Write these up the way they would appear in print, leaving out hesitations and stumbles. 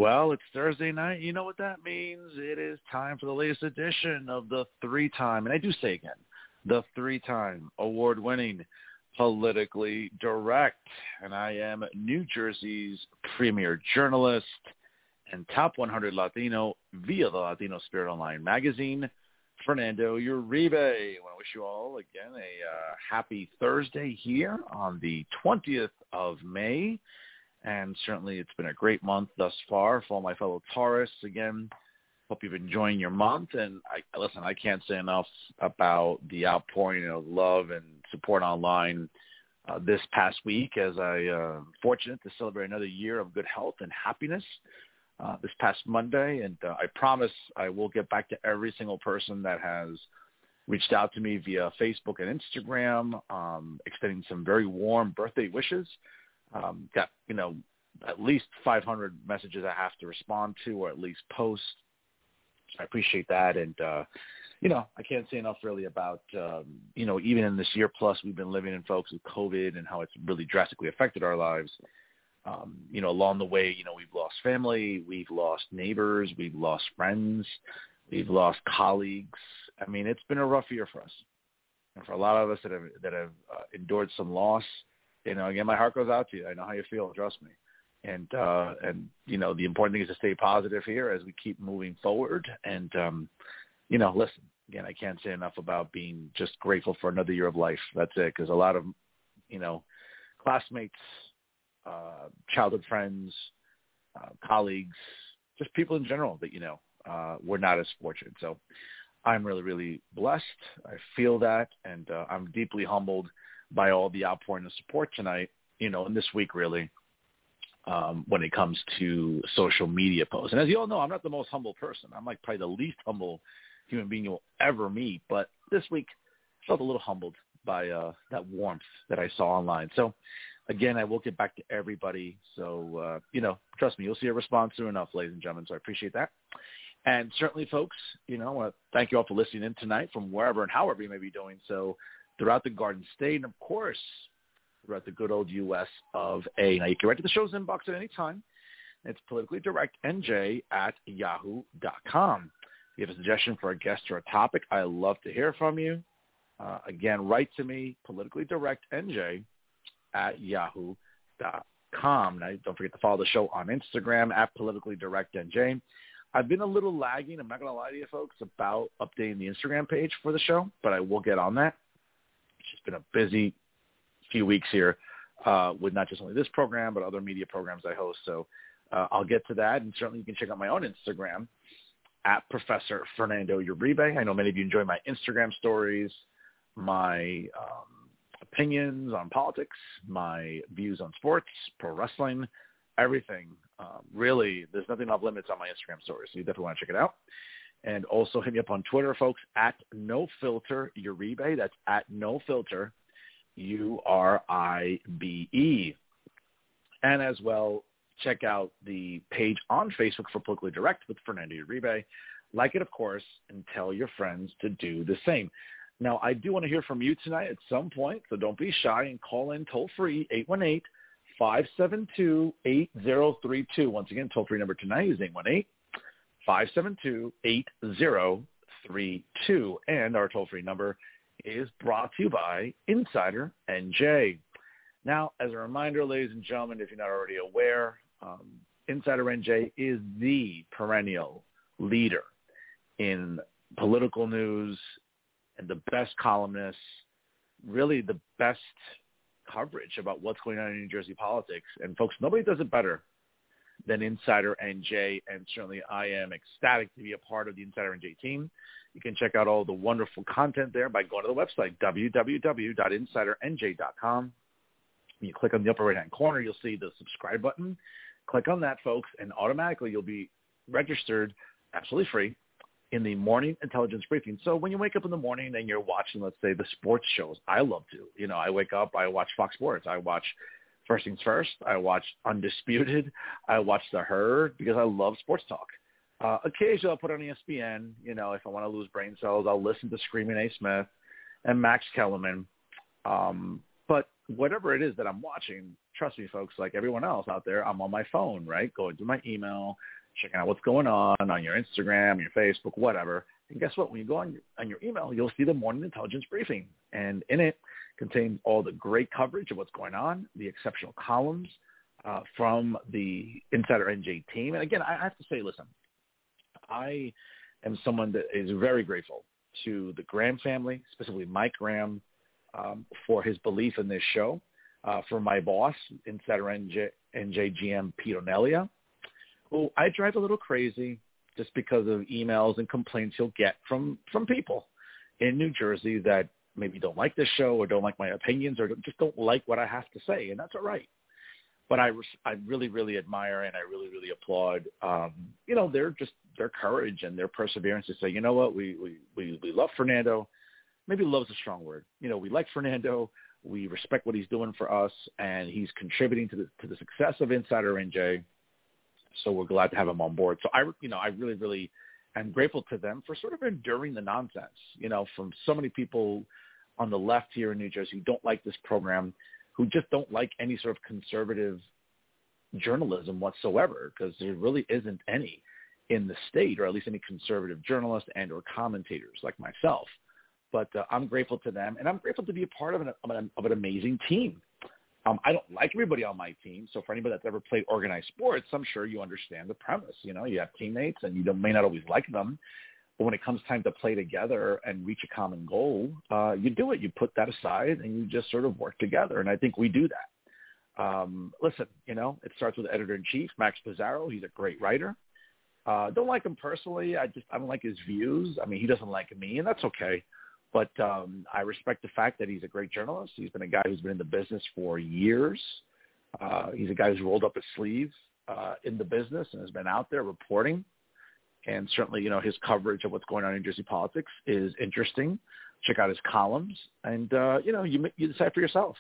Well, it's Thursday night. You know what that means. It is time for the latest edition of the three-time, and I do say again, the three-time award-winning Politically Direct. And I am New Jersey's premier journalist and top 100 Latino via the Latino Spirit Online magazine, Fernando Uribe. I want to wish you all, again, a happy Thursday here on the 20th of May. And certainly it's been a great month thus far for all my fellow Taurus. Again, hope you've been enjoying your month. And I can't say enough about the outpouring of love and support online this past week, as I fortunate to celebrate another year of good health and happiness this past Monday. And I promise I will get back to every single person that has reached out to me via Facebook and Instagram, extending some very warm birthday wishes. Got, at least 500 messages I have to respond to or at least post. I appreciate that. And, I can't say enough really about, even in this year plus we've been living in, folks, with COVID and how it's really drastically affected our lives. Along the way, we've lost family, we've lost neighbors, we've lost friends, we've lost colleagues. I mean, it's been a rough year for us. And for a lot of us that have endured some loss, again, my heart goes out to you. I know how you feel. Trust me. And the important thing is to stay positive here as we keep moving forward. And, listen, again, I can't say enough about being just grateful for another year of life. That's it. Because a lot of, classmates, childhood friends, colleagues, just people in general that, were not as fortunate. So I'm really, really blessed. I feel that. And I'm deeply humbled by all the outpouring of support tonight, and this week really, when it comes to social media posts. And as you all know, I'm not the most humble person. I'm like probably the least humble human being you'll ever meet. But this week, I felt a little humbled by that warmth that I saw online. So, again, I will get back to everybody. So, trust me, you'll see a response soon enough, ladies and gentlemen. So I appreciate that. And certainly, folks, thank you all for listening in tonight from wherever and however you may be doing so throughout the Garden State, and, of course, throughout the good old U.S. of A. Now, you can write to the show's inbox at any time. It's politicallydirectnj@yahoo.com. If you have a suggestion for a guest or a topic, I love to hear from you. Again, write to me, politicallydirectnj@yahoo.com. Now, don't forget to follow the show on Instagram at politicallydirectnj. I've been a little lagging, I'm not going to lie to you folks, about updating the Instagram page for the show, but I will get on that. It's just been a busy few weeks here with not just only this program, but other media programs I host. So I'll get to that. And certainly you can check out my own Instagram at Professor Fernando Uribe. I know many of you enjoy my Instagram stories, my opinions on politics, my views on sports, pro wrestling, everything. Really, there's nothing off limits on my Instagram stories, so you definitely want to check it out. And also hit me up on Twitter, folks, at NoFilterUribe. That's at NoFilter, URIBE. And as well, check out the page on Facebook for Politically Direct with Fernando Uribe. Like it, of course, and tell your friends to do the same. Now, I do want to hear from you tonight at some point, so don't be shy and call in toll-free 818-572-8032. Once again, toll-free number tonight is 818-572-8032. And our toll-free number is brought to you by Insider NJ. Now, as a reminder, ladies and gentlemen, if you're not already aware, Insider NJ is the perennial leader in political news and the best columnists, really the best coverage about what's going on in New Jersey politics. And folks, nobody does it better than Insider NJ, and certainly I am ecstatic to be a part of the Insider NJ team. You can check out all the wonderful content there by going to the website, www.insidernj.com. When you click on the upper right-hand corner, you'll see the subscribe button. Click on that, folks, and automatically you'll be registered absolutely free in the morning intelligence briefing. So when you wake up in the morning and you're watching, let's say, the sports shows, I love to. I wake up, I watch Fox Sports. I watch First Things First. I watch Undisputed. I watch The Herd because I love sports talk. Occasionally I'll put on ESPN. If I want to lose brain cells, I'll listen to Screaming A. Smith and Max Kellerman. But whatever it is that I'm watching, trust me, folks, like everyone else out there, I'm on my phone, right? Going through my email, checking out what's going on your Instagram, your Facebook, whatever. And guess what? When you go on your email, you'll see the Morning Intelligence Briefing. And in it contains all the great coverage of what's going on, the exceptional columns from the Insider NJ team. And again, I have to say, listen, I am someone that is very grateful to the Graham family, specifically Mike Graham, for his belief in this show, for my boss, Insider NJ GM Pete Onelia, who I drive a little crazy just because of emails and complaints he'll get from people in New Jersey that maybe don't like this show or don't like my opinions or just don't like what I have to say, and that's all right. But I really, really admire and I really, really applaud, their courage and their perseverance to say, you know what, we love Fernando. Maybe love's a strong word. We like Fernando. We respect what he's doing for us, and he's contributing to the success of Insider NJ. So we're glad to have him on board. So I really, really am grateful to them for sort of enduring the nonsense, from so many people on the left here in New Jersey who don't like this program, who just don't like any sort of conservative journalism whatsoever, because there really isn't any in the state, or at least any conservative journalists and or commentators like myself. But I'm grateful to them, and I'm grateful to be a part of an amazing team. I don't like everybody on my team, so for anybody that's ever played organized sports, I'm sure you understand the premise. You have teammates, and you may not always like them, but when it comes time to play together and reach a common goal, you do it. You put that aside, and you just sort of work together, and I think we do that. Listen, it starts with the editor-in-chief, Max Pizarro. He's a great writer. Don't like him personally. I don't like his views. I mean, he doesn't like me, and that's okay. But I respect the fact that he's a great journalist. He's been a guy who's been in the business for years. He's a guy who's rolled up his sleeves in the business and has been out there reporting. And certainly, his coverage of what's going on in Jersey politics is interesting. Check out his columns, and you decide for yourself.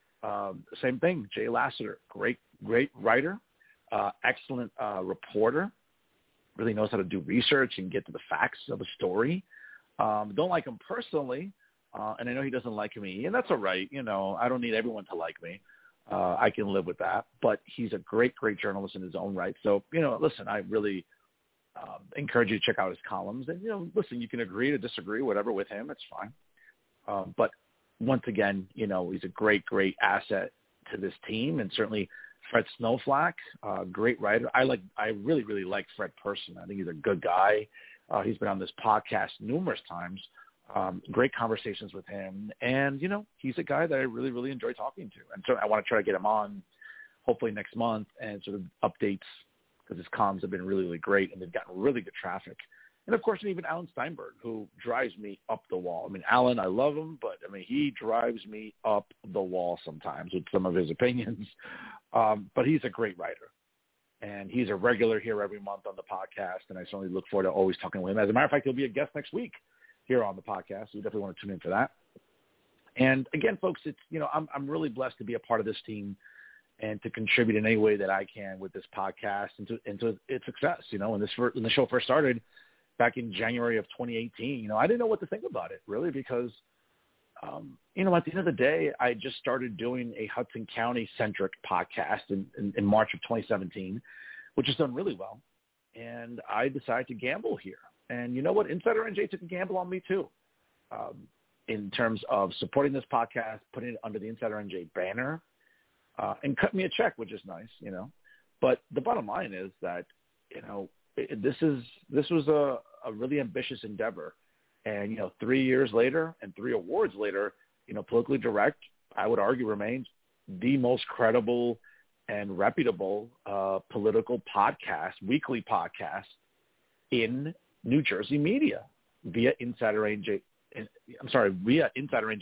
Same thing, Jay Lassiter, great writer, excellent reporter. Really knows how to do research and get to the facts of a story. Don't like him personally, and I know he doesn't like me, and that's all right. I don't need everyone to like me. I can live with that. But he's a great, great journalist in his own right. So, listen, I really encourage you to check out his columns. And, listen, you can agree to disagree, whatever, with him. It's fine. But once again, he's a great, great asset to this team, and certainly Fred Snowflake, great writer. I really, really like Fred personally. I think he's a good guy. He's been on this podcast numerous times. Great conversations with him. And, he's a guy that I really, really enjoy talking to. And so I want to try to get him on hopefully next month and sort of updates, because his comms have been really, really great, and they've gotten really good traffic. And, of course, even Alan Steinberg, who drives me up the wall. I mean, Alan, I love him, but, he drives me up the wall sometimes with some of his opinions. But he's a great writer. And he's a regular here every month on the podcast, and I certainly look forward to always talking with him. As a matter of fact, he'll be a guest next week here on the podcast, so you definitely want to tune in for that. And again, folks, it's I'm really blessed to be a part of this team and to contribute in any way that I can with this podcast into its success. When the show first started back in January of 2018, I didn't know what to think about it, really, because at the end of the day, I just started doing a Hudson County-centric podcast in March of 2017, which has done really well. And I decided to gamble here. And you know what? Insider NJ took a gamble on me, too, in terms of supporting this podcast, putting it under the Insider NJ banner, and cut me a check, which is nice, But the bottom line is that, this was a really ambitious endeavor. And, 3 years later and 3 awards later, Politically Direct, I would argue, remains the most credible and reputable political podcast, weekly podcast in New Jersey media via InsiderNJ. Via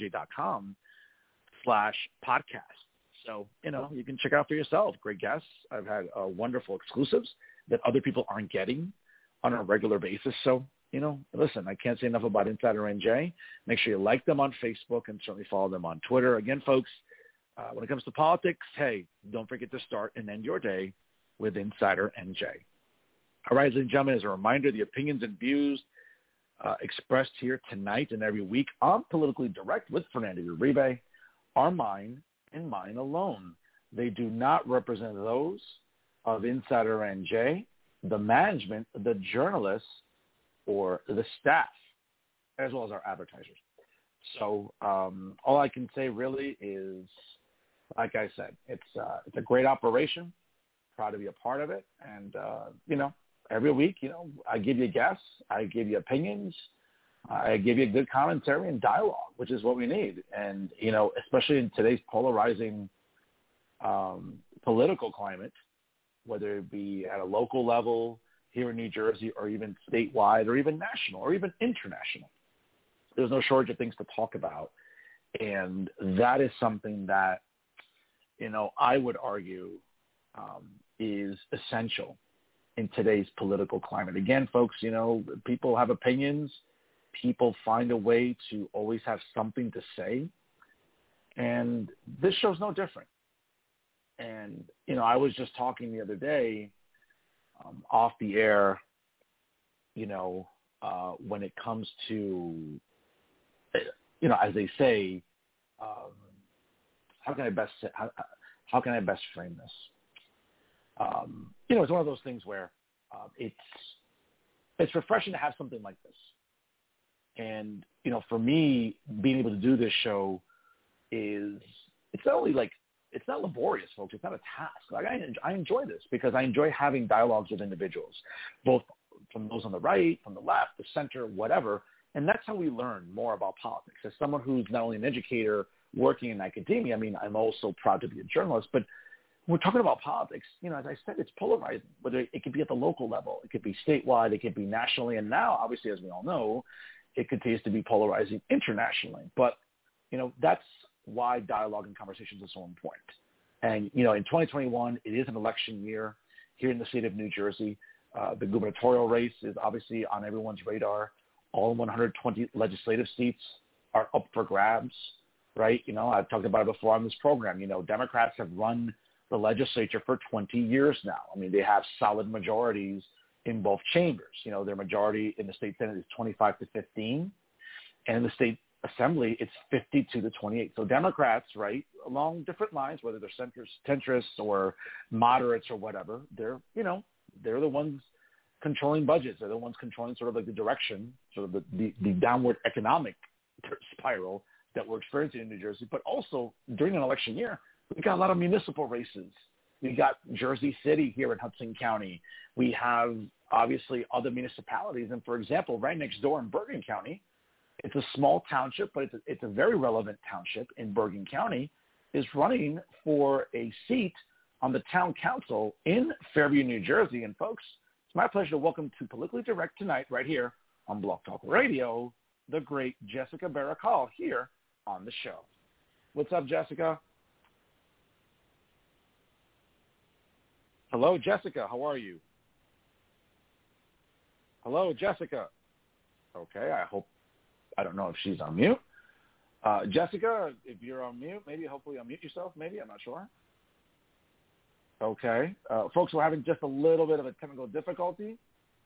InsiderNJ.com/podcast. So, you can check out for yourself. Great guests. I've had wonderful exclusives that other people aren't getting on a regular basis. So, listen, I can't say enough about Insider NJ. Make sure you like them on Facebook and certainly follow them on Twitter. Again, folks, when it comes to politics, hey, don't forget to start and end your day with Insider NJ. All right, ladies and gentlemen, as a reminder, the opinions and views expressed here tonight and every week on Politically Direct with Fernando Uribe are mine and mine alone. They do not represent those of Insider NJ, the management, the journalists, or the staff, as well as our advertisers. So all I can say really is, like I said, it's a great operation. Proud to be a part of it. And, every week, I give you guests, I give you opinions, I give you good commentary and dialogue, which is what we need. And, especially in today's polarizing political climate, whether it be at a local level here in New Jersey or even statewide or even national or even international. There's no shortage of things to talk about. And that is something that, I would argue is essential in today's political climate. Again, folks, people have opinions. People find a way to always have something to say. And this show's no different. And, I was just talking the other day off the air, when it comes to, as they say, how can I best frame this? It's one of those things where it's refreshing to have something like this. And, for me, being able to do this show it's not laborious, folks. It's not a task. Like I enjoy this because I enjoy having dialogues with individuals, both from those on the right, from the left, the center, whatever. And that's how we learn more about politics. As someone who's not only an educator working in academia, I'm also proud to be a journalist, but when we're talking about politics, as I said, it's polarizing, whether it could be at the local level, it could be statewide, it could be nationally. And now, obviously, as we all know, it continues to be polarizing internationally. But, that's why dialogue and conversations are so important. And, in 2021, it is an election year here in the state of New Jersey. The gubernatorial race is obviously on everyone's radar. All 120 legislative seats are up for grabs, right? I've talked about it before on this program. Democrats have run the legislature for 20 years now. They have solid majorities in both chambers. Their majority in the state Senate is 25-15, and in the state Assembly, it's 52-28. So Democrats, right, along different lines, whether they're centrists or moderates or whatever, they're the ones controlling budgets. They're the ones controlling sort of like the direction, sort of the downward economic spiral that we're experiencing in New Jersey. But also during an election year, we got a lot of municipal races. We got Jersey City here in Hudson County. We have obviously other municipalities. And for example, right next door in Bergen County, it's a small township, but it's a very relevant township in Bergen County, is running for a seat on the town council in Fairview, New Jersey. And folks, it's my pleasure to welcome to Politically Direct tonight, right here on Blog Talk Radio, the great Jessica Barakal here on the show. What's up, Jessica? Hello, Jessica. How are you? Hello, Jessica. Okay, I don't know if she's on mute. Jessica, if you're on mute, hopefully unmute yourself, maybe. I'm not sure. Okay. Folks, we're having just a little bit of a technical difficulty.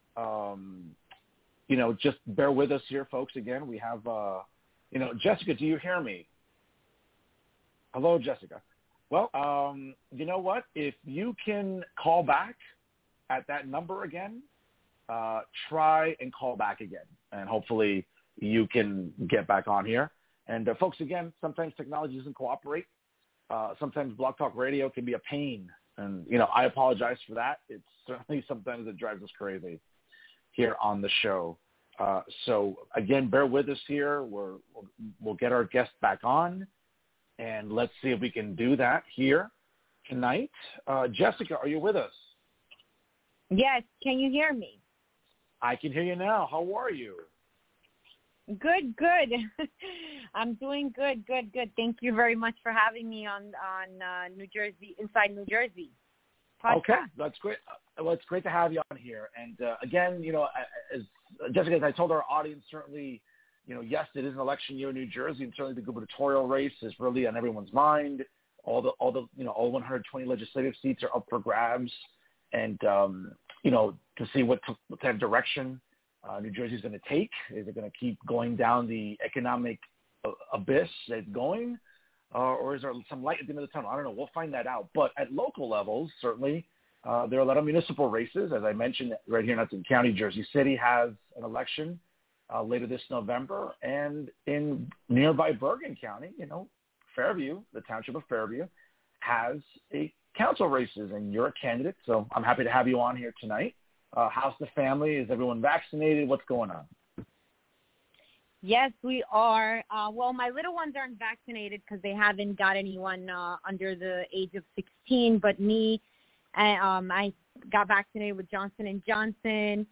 Just bear with us here, folks. Again, we have, Jessica, do you hear me? Hello, Jessica. Well, you know what? If you can call back at that number again, try and call back again, and hopefully you can get back on here. And folks, again, sometimes technology doesn't cooperate. Sometimes Blog Talk Radio can be a pain. And, I apologize for that. It's certainly sometimes it drives us crazy here on the show. So, again, bear with us here. We'll get our guest back on, and let's see if we can do that here tonight. Jessica, are you with us? Yes. Can you hear me? I can hear you now. How are you? Good. I'm doing good. Thank you very much for having me on New Jersey, Inside New Jersey podcast. Okay, that's great. Well, it's great to have you on here. And again, as Jessica, as I told our audience, certainly, yes, it is an election year in New Jersey, and certainly the gubernatorial race is really on everyone's mind. All the 120 legislative seats are up for grabs, and to see what kind of direction New Jersey is going to take. Is it going to keep going down the economic abyss it's going? or is there some light at the end of the tunnel? I don't know. We'll find that out. But at local levels, certainly, there are a lot of municipal races. As I mentioned, right here in Hudson County, Jersey City has an election later this November. And in nearby Bergen County, Fairview, the township of Fairview, has a council races, and you're a candidate. So I'm happy to have you on here tonight. How's the family? Is everyone vaccinated? What's going on? Yes, we are. Well, my little ones aren't vaccinated because they haven't got anyone under the age of 16. But me, I got vaccinated with Johnson & Johnson.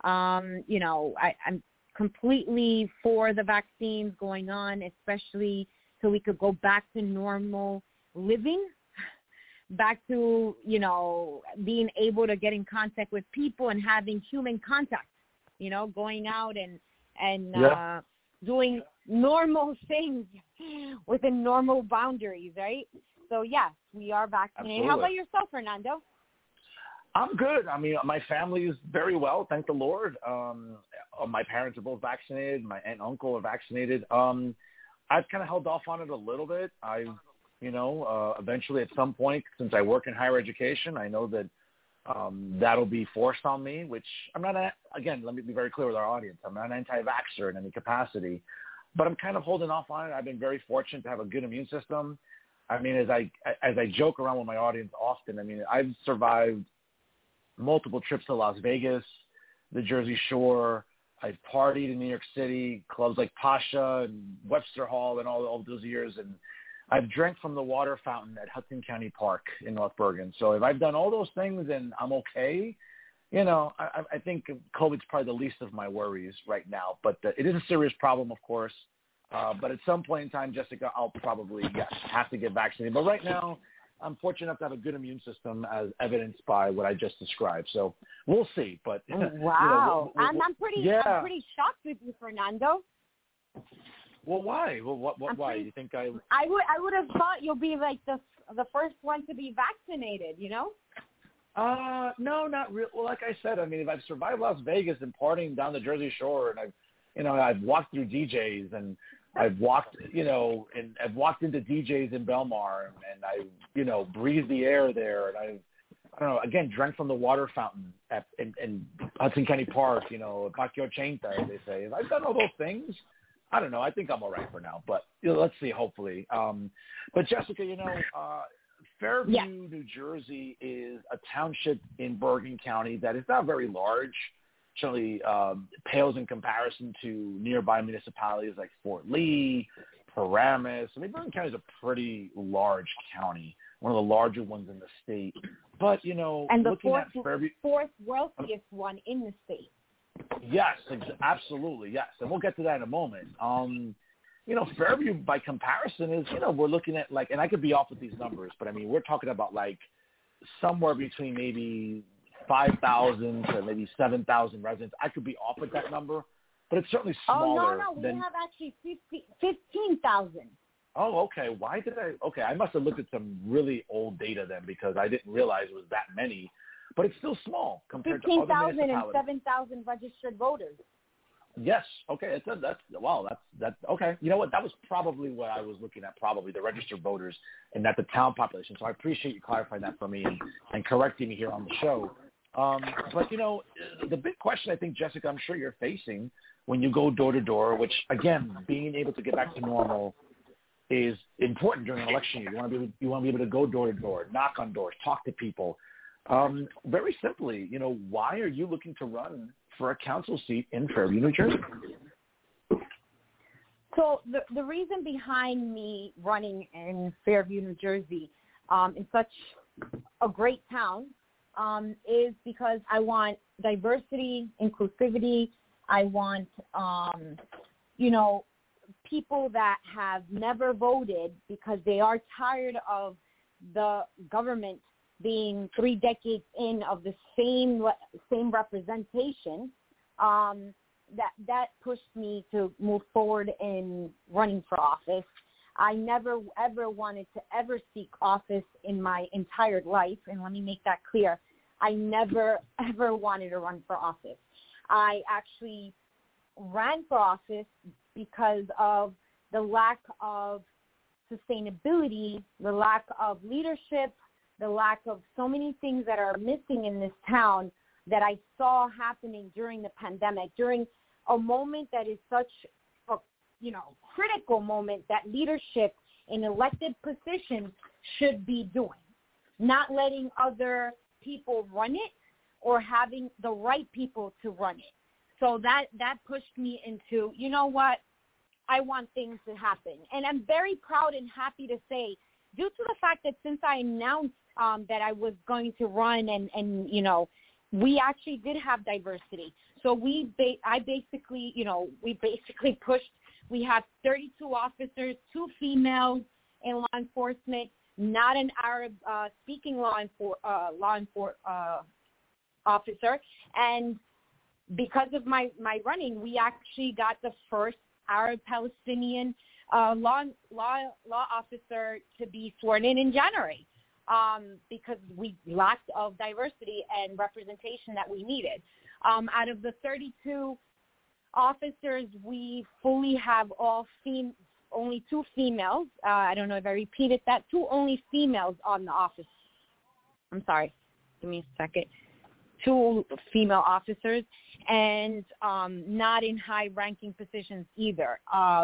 I'm completely for the vaccines going on, especially so we could go back to normal living, back to, being able to get in contact with people and having human contact, going out and doing normal things within normal boundaries, right? So, yes, we are vaccinated. Absolutely. How about yourself, Fernando? I'm good. I mean, my family is very well, thank the Lord. My parents are both vaccinated. My aunt and uncle are vaccinated. I've kind of held off on it a little bit. Eventually at some point, since I work in higher education, I know that that'll be forced on me, which I'm not, again, let me be very clear with our audience. I'm not an anti-vaxxer in any capacity, but I'm kind of holding off on it. I've been very fortunate to have a good immune system. I mean, as I joke around with my audience often, I mean, I've survived multiple trips to Las Vegas, the Jersey Shore. I've partied in New York City, clubs like Pasha and Webster Hall and all those years, and I've drank from the water fountain at Hudson County Park in North Bergen. So if I've done all those things and I'm okay, I think COVID's probably the least of my worries right now. But it is a serious problem, of course. But at some point in time, Jessica, I'll probably, have to get vaccinated. But right now, I'm fortunate enough to have a good immune system, as evidenced by what I just described. So we'll see. But wow, I'm pretty shocked with you, Fernando. Well, why? Well, why? You think I would have thought you'll be like the first one to be vaccinated, No, not really. Well, like I said, I mean, if I've survived Las Vegas and partying down the Jersey Shore, and I've walked through DJs, and I've walked, and I've walked into DJs in Belmar, and I, breathed the air there, and I don't know, again, drank from the water fountain in Hudson County Park, Parque Ochenta, as they say. If I've done all those things, I don't know. I think I'm all right for now, but let's see, hopefully. But Jessica, Fairview, New Jersey is a township in Bergen County that is not very large. Certainly pales in comparison to nearby municipalities like Fort Lee, Paramus. I mean, Bergen County is a pretty large county, one of the larger ones in the state. But, and the looking at Fairview, fourth wealthiest one in the state. Yes, absolutely, yes. And we'll get to that in a moment. Fairview, by comparison, is, we're looking at, and I could be off with these numbers, but, I mean, we're talking about, somewhere between maybe 5,000 to maybe 7,000 residents. I could be off with that number, but it's certainly smaller. Oh, no, we have actually 15,000. Oh, okay. I must have looked at some really old data then, because I didn't realize it was that many. But it's still small compared to other municipalities. 15,000 and 7,000 registered voters. Yes. Okay. That's okay. You know what? That was probably what I was looking at, probably the registered voters and not the town population. So I appreciate you clarifying that for me and correcting me here on the show. But, the big question I think, Jessica, I'm sure you're facing when you go door to door, which, again, being able to get back to normal is important during an election year. You want to be able to go door to door, knock on doors, talk to people. Very simply, why are you looking to run for a council seat in Fairview, New Jersey? So the reason behind me running in Fairview, New Jersey, in such a great town, is because I want diversity, inclusivity. I want, people that have never voted because they are tired of the government being 3 decades in of the same representation. That pushed me to move forward in running for office. I never, ever wanted to ever seek office in my entire life. And let me make that clear. I never, ever wanted to run for office. I actually ran for office because of the lack of sustainability, the lack of leadership, the lack of so many things that are missing in this town that I saw happening during the pandemic, during a moment that is such a, critical moment that leadership in elected positions should be doing, not letting other people run it or having the right people to run it. So that pushed me into, you know what, I want things to happen. And I'm very proud and happy to say, due to the fact that since I announced that I was going to run and we actually did have diversity. So we basically pushed, we have 32 officers, 2 females in law enforcement, not an Arab speaking law enforcement officer. And because of my running, we actually got the first Arab-Palestinian law officer to be sworn in January because we lacked of diversity and representation that we needed. Out of the 32 officers, we fully have only 2 females. I don't know if I repeated that. 2 only females on the office. I'm sorry. Give me a second. 2 female officers, and not in high-ranking positions either.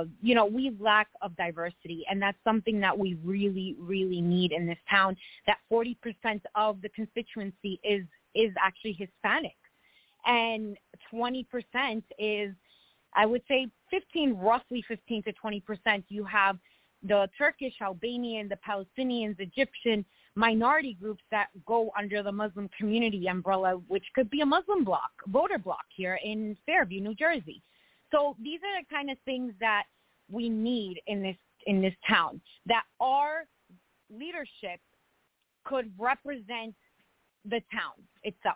We lack of diversity, and that's something that we really, really need in this town, that 40% of the constituency is actually Hispanic, and 20% is, I would say, roughly 15 to 20%. You have the Turkish, Albanian, the Palestinians, Egyptian, minority groups that go under the Muslim community umbrella, which could be a Muslim voter bloc here in Fairview, New Jersey. So these are the kind of things that we need in this town, that our leadership could represent the town itself.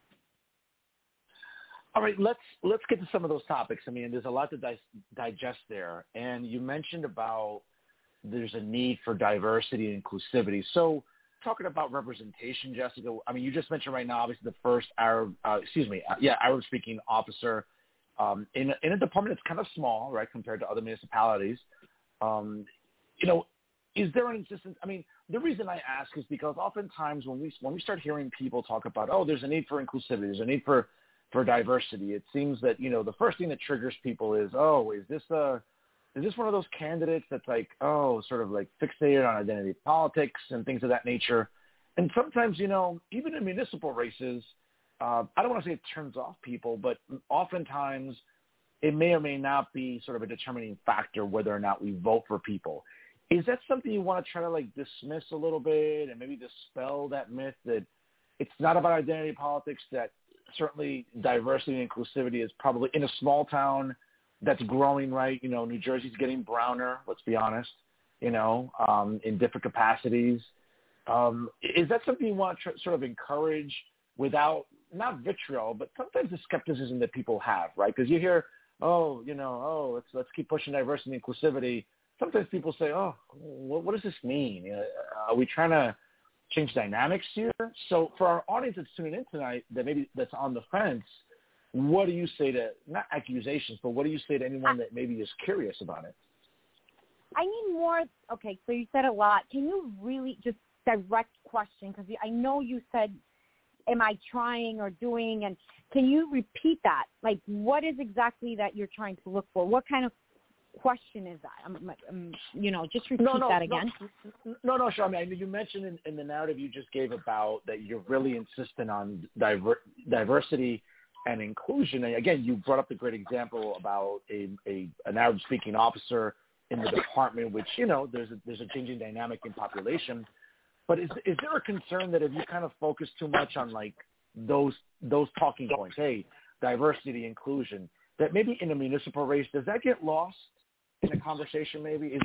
All right, let's get to some of those topics. I mean, there's a lot to digest there. And you mentioned about there's a need for diversity and inclusivity. So talking about representation, Jessica, I mean, you just mentioned right now, obviously, the first Arab-speaking officer in a department that's kind of small, right, compared to other municipalities. Is there an insistence? I mean, the reason I ask is because oftentimes when we start hearing people talk about, there's a need for inclusivity, there's a need for diversity, it seems that, the first thing that triggers people is, is this one of those candidates that's like, sort of like fixated on identity politics and things of that nature? And sometimes, even in municipal races, I don't want to say it turns off people, but oftentimes it may or may not be sort of a determining factor whether or not we vote for people. Is that something you want to try to like dismiss a little bit and maybe dispel that myth that it's not about identity politics, that certainly diversity and inclusivity is probably in a small town that's growing, right? New Jersey's getting browner, let's be honest, in different capacities. Is that something you want to sort of encourage without, not vitriol, but sometimes the skepticism that people have, right? Because you hear, let's keep pushing diversity and inclusivity. Sometimes people say, what does this mean? Are we trying to change dynamics here? So for our audience that's tuning in tonight, that's on the fence, what do you say to, not accusations, but what do you say to anyone that maybe is curious about it? I need more. Okay, so you said a lot. Can you really just direct question? Because I know you said, am I trying or doing? And can you repeat that? Like, what is exactly that you're trying to look for? What kind of question is that? Just repeat that again. No, sure. I mean, you mentioned in the narrative you just gave about that you're really insistent on diversity and inclusion. And again, you brought up the great example about an Arab-speaking officer in the department, which, there's a changing dynamic in population. But is there a concern that if you kind of focus too much on like those talking points, hey, diversity, inclusion, that maybe in a municipal race, does that get lost in a conversation? Maybe is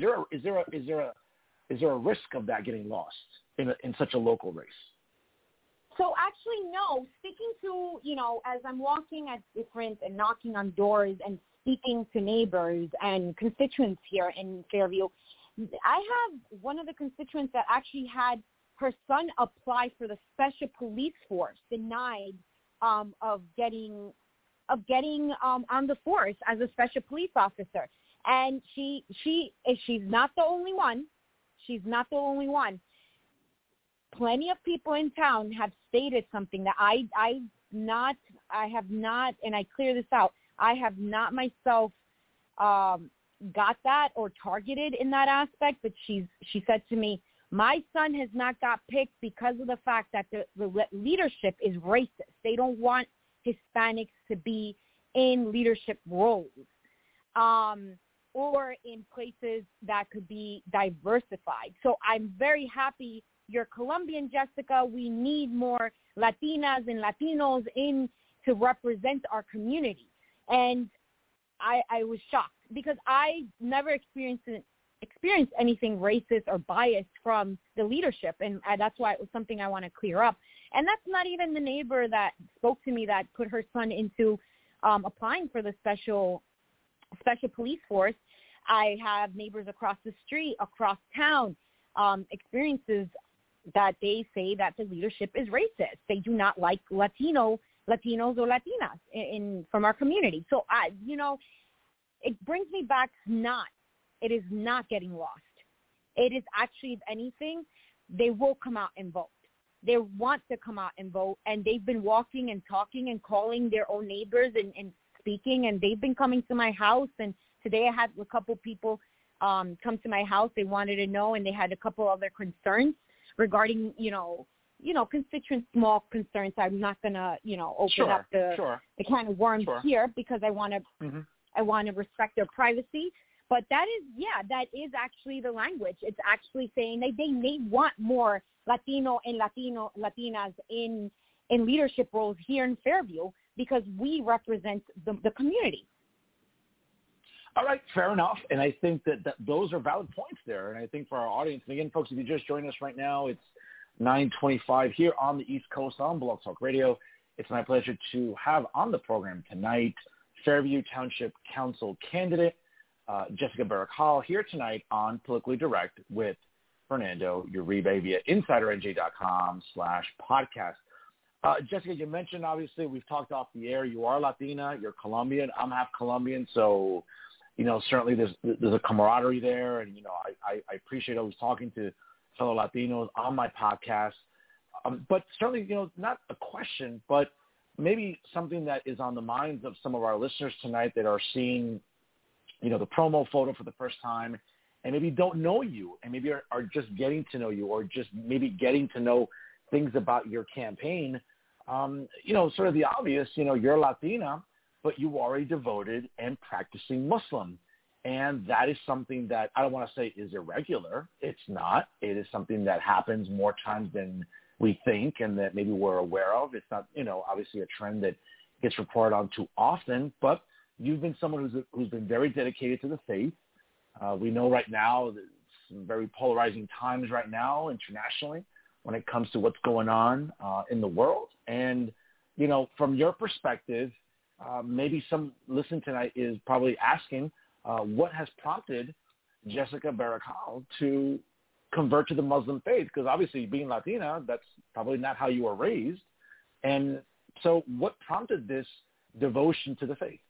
there a risk of that getting lost in such a local race? So actually, no. Speaking to, as I'm walking at different and knocking on doors and speaking to neighbors and constituents here in Fairview, I have one of the constituents that actually had her son apply for the special police force, denied of getting on the force as a special police officer. And she's not the only one. she's not the only one. Plenty of people in town have stated something that I have not, and I clear this out, I have not myself got that or targeted in that aspect, but she said to me, my son has not got picked because of the fact that the leadership is racist. They don't want Hispanics to be in leadership roles or in places that could be diversified. So I'm very happy you're Colombian, Jessica. We need more Latinas and Latinos in to represent our community. And I was shocked because I never experienced anything racist or biased from the leadership, and that's why it was something I want to clear up. And that's not even the neighbor that spoke to me that put her son into applying for the special police force. I have neighbors across the street, across town, experiences that they say that the leadership is racist. They do not like Latinos or Latinas from our community. So it brings me back. It is not getting lost. It is actually, if anything, they will come out and vote. They want to come out and vote, and they've been walking and talking and calling their own neighbors and speaking, and they've been coming to my house. And today I had a couple people come to my house. They wanted to know, and they had a couple other concerns regarding, constituent small concerns. I'm not going to, open up the can of worms here because I want to I want to respect their privacy. But that is actually the language. It's actually saying they want more Latinas in leadership roles here in Fairview because we represent the community. All right, fair enough. And I think that those are valid points there. And I think for our audience, and again, folks, if you just joined us right now, it's 9:25 here on the East Coast on Blog Talk Radio. It's my pleasure to have on the program tonight Fairview Township Council candidate Jessica Barracal here tonight on Politically Direct with Fernando Uribe via InsiderNJ.com/podcast. Jessica, you mentioned, obviously, we've talked off the air. You are Latina. You're Colombian. I'm half Colombian. So, certainly there's a camaraderie there. And, I appreciate always talking to fellow Latinos on my podcast. But certainly, not a question, but maybe something that is on the minds of some of our listeners tonight that are seeing the promo photo for the first time and maybe don't know you and maybe are just getting to know you or just maybe getting to know things about your campaign. Sort of the obvious, you're Latina, but you are a devoted and practicing Muslim. And that is something that I don't want to say is irregular. It's not. It is something that happens more times than we think and that maybe we're aware of. It's not, obviously a trend that gets reported on too often, but you've been someone who's been very dedicated to the faith. We know right now there's some very polarizing times right now internationally when it comes to what's going on in the world. And, from your perspective, maybe some listen tonight is probably asking what has prompted Jessica Barracal to convert to the Muslim faith? Because obviously being Latina, that's probably not how you were raised. And so what prompted this devotion to the faith?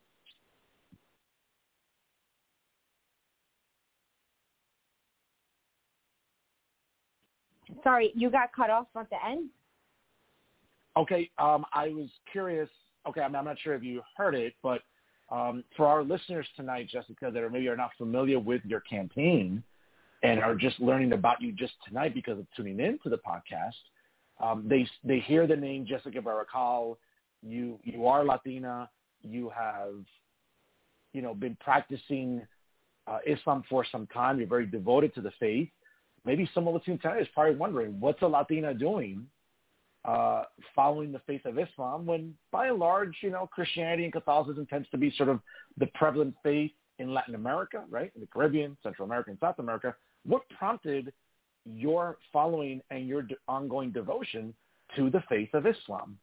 Sorry, you got cut off at the end? Okay, I was curious. Okay, I'm not sure if you heard it, but for our listeners tonight, Jessica, that maybe are not familiar with your campaign and are just learning about you just tonight because of tuning in to the podcast, they hear the name Jessica Barracal. You are Latina. You have, been practicing Islam for some time. You're very devoted to the faith. Maybe someone listening tonight is probably wondering, what's a Latina doing following the faith of Islam when, by and large, Christianity and Catholicism tends to be sort of the prevalent faith in Latin America, right, in the Caribbean, Central America, and South America. What prompted your following and your ongoing devotion to the faith of Islam?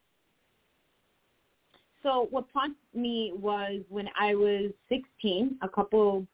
So what prompted me was when I was 16, a couple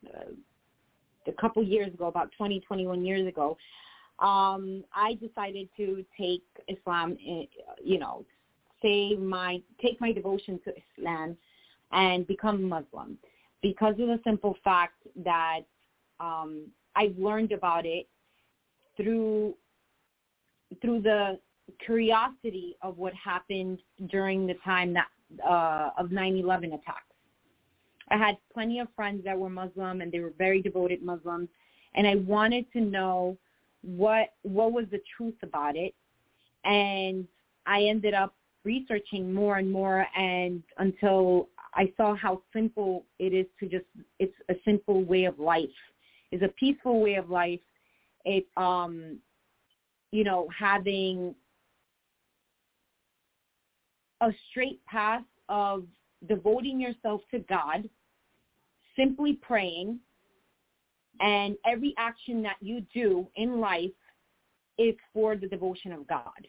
years ago, about 21 years ago, I decided to take Islam, take my devotion to Islam and become Muslim because of the simple fact that I I've learned about it through the curiosity of what happened during the time that of 9/11 attacks. I had plenty of friends that were Muslim, and they were very devoted Muslims, and I wanted to know what was the truth about it. And I ended up researching more and more, and until I saw how simple it is it's a simple way of life. It's a peaceful way of life. It's, having a straight path of devoting yourself to God, simply praying, and every action that you do in life is for the devotion of God.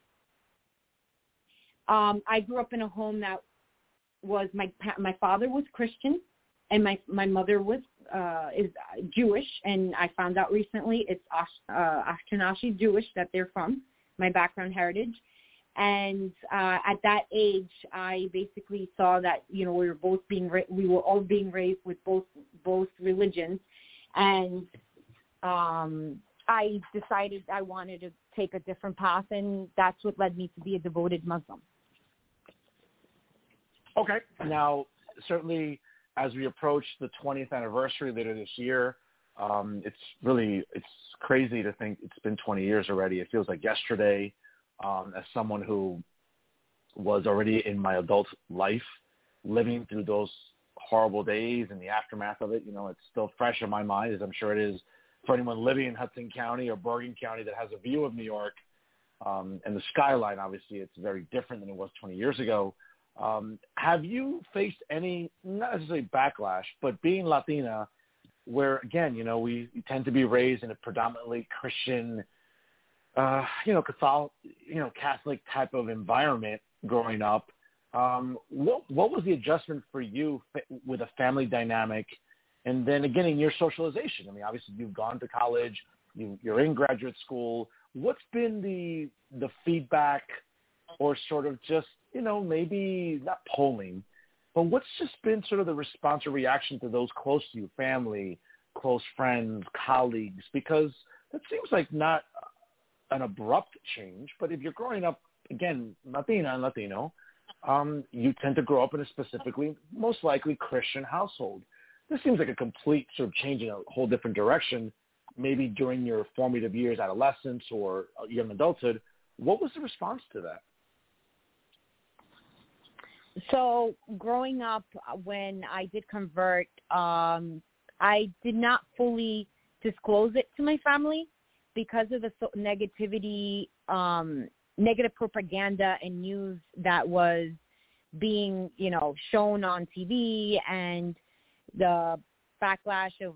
I grew up in a home that was my father was Christian, and my mother was is Jewish, and I found out recently it's Ashkenazi Jewish that they're from, my background heritage. And at that age, I basically saw that we were all being raised with both religions, and I decided I wanted to take a different path, and that's what led me to be a devoted Muslim. Okay. Now, certainly, as we approach the 20th anniversary later this year, it's crazy to think it's been 20 years already. It feels like yesterday. As someone who was already in my adult life, living through those horrible days and the aftermath of it, it's still fresh in my mind, as I'm sure it is for anyone living in Hudson County or Bergen County that has a view of New York. And the skyline, obviously, it's very different than it was 20 years ago. Have you faced any, not necessarily backlash, but being Latina, where, again, we tend to be raised in a predominantly Christian Catholic type of environment growing up. What was the adjustment for you with a family dynamic? And then again, in your socialization, obviously you've gone to college, you're in graduate school. What's been the feedback, or sort of just, maybe not polling, but what's just been sort of the response or reaction to those close to you, family, close friends, colleagues? Because that seems like not an abrupt change, but if you're growing up, again, Latina and Latino, you tend to grow up in a specifically, most likely, Christian household. This seems like a complete sort of change in a whole different direction, maybe during your formative years, adolescence or young adulthood. What was the response to that? So growing up, when I did convert, I did not fully disclose it to my family, because of the negativity, negative propaganda and news that was being, shown on TV, and the backlash of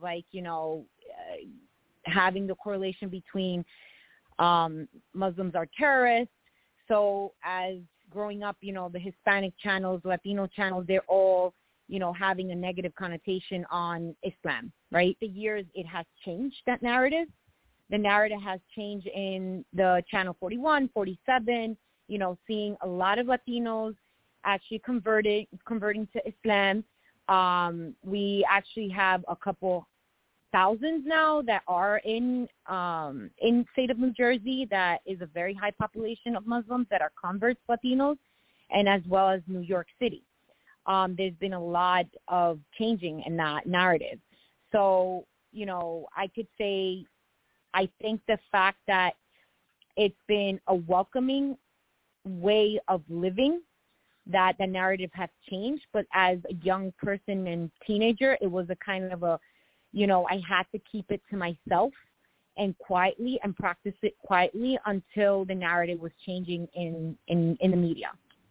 having the correlation between Muslims are terrorists. So as growing up, the Hispanic channels, Latino channels, they're all, having a negative connotation on Islam, right? The years it has changed, that narrative. The narrative has changed in the Channel 41, 47, seeing a lot of Latinos actually converting to Islam. We actually have a couple thousands now that are in state of New Jersey. That is a very high population of Muslims that are converts, Latinos, and as well as New York City. There's been a lot of changing in that narrative. So, I could say, I think the fact that it's been a welcoming way of living, that the narrative has changed. But as a young person and teenager, it was a kind of a, I had to keep it to myself and quietly and practice it quietly until the narrative was changing in the media.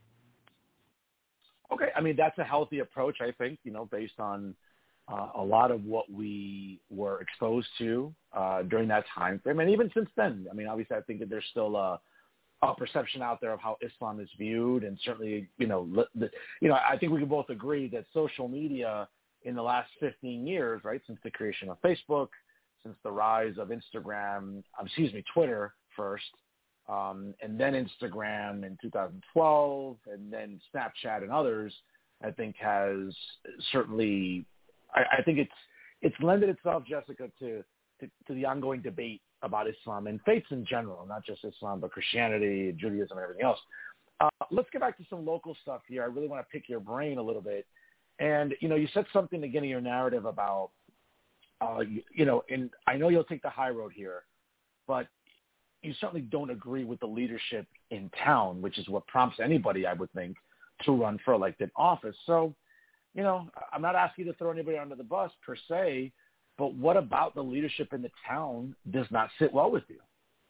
Okay. That's a healthy approach, I think, based on a lot of what we were exposed to during that time frame. And even since then, obviously I think that there's still a perception out there of how Islam is viewed. And certainly, I think we can both agree that social media in the last 15 years, right, since the creation of Facebook, since the rise of Twitter first, and then Instagram in 2012, and then Snapchat and others, I think has certainly, I think it's lended itself, Jessica, to to the ongoing debate about Islam and faiths in general, not just Islam, but Christianity, Judaism, and everything else. Let's get back to some local stuff here. I really want to pick your brain a little bit. And, you said something again in your narrative about, and I know you'll take the high road here, but you certainly don't agree with the leadership in town, which is what prompts anybody, I would think, to run for elected office. So, I'm not asking you to throw anybody under the bus per se, but what about the leadership in the town does not sit well with you?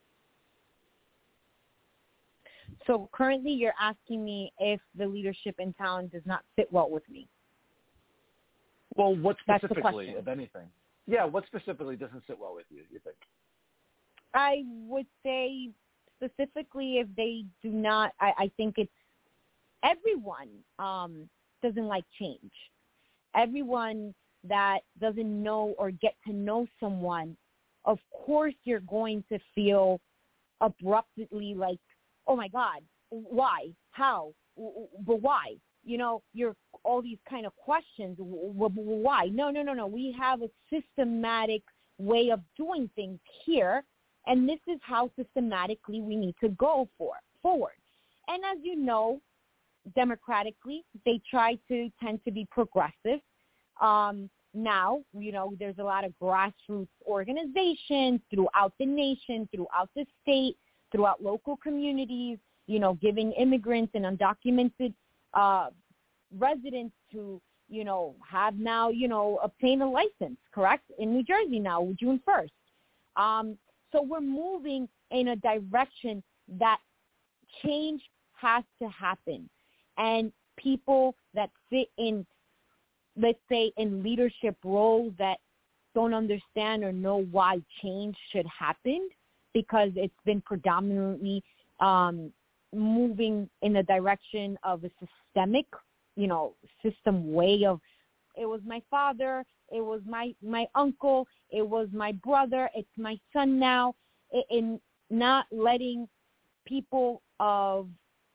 So currently you're asking me if the leadership in town does not sit well with me. Well, what specifically, if anything? Yeah, what specifically doesn't sit well with you think? I would say specifically if they do not, I think it's everyone doesn't like change. Everyone that doesn't know or get to know someone, of course you're going to feel abruptly like, oh my God, why? How? But why? You're all these kind of questions. Why? No. We have a systematic way of doing things here, and this is how systematically we need to go forward. And as you know, democratically, they try to tend to be progressive. Now, there's a lot of grassroots organizations throughout the nation, throughout the state, throughout local communities, giving immigrants and undocumented residents to, have now, obtain a license, correct? In New Jersey now, June 1st. So we're moving in a direction that change has to happen. And people that sit in, let's say, in leadership roles that don't understand or know why change should happen, because it's been predominantly moving in the direction of a systemic, system way of, it was my father, it was my uncle, it was my brother, it's my son now, in not letting people of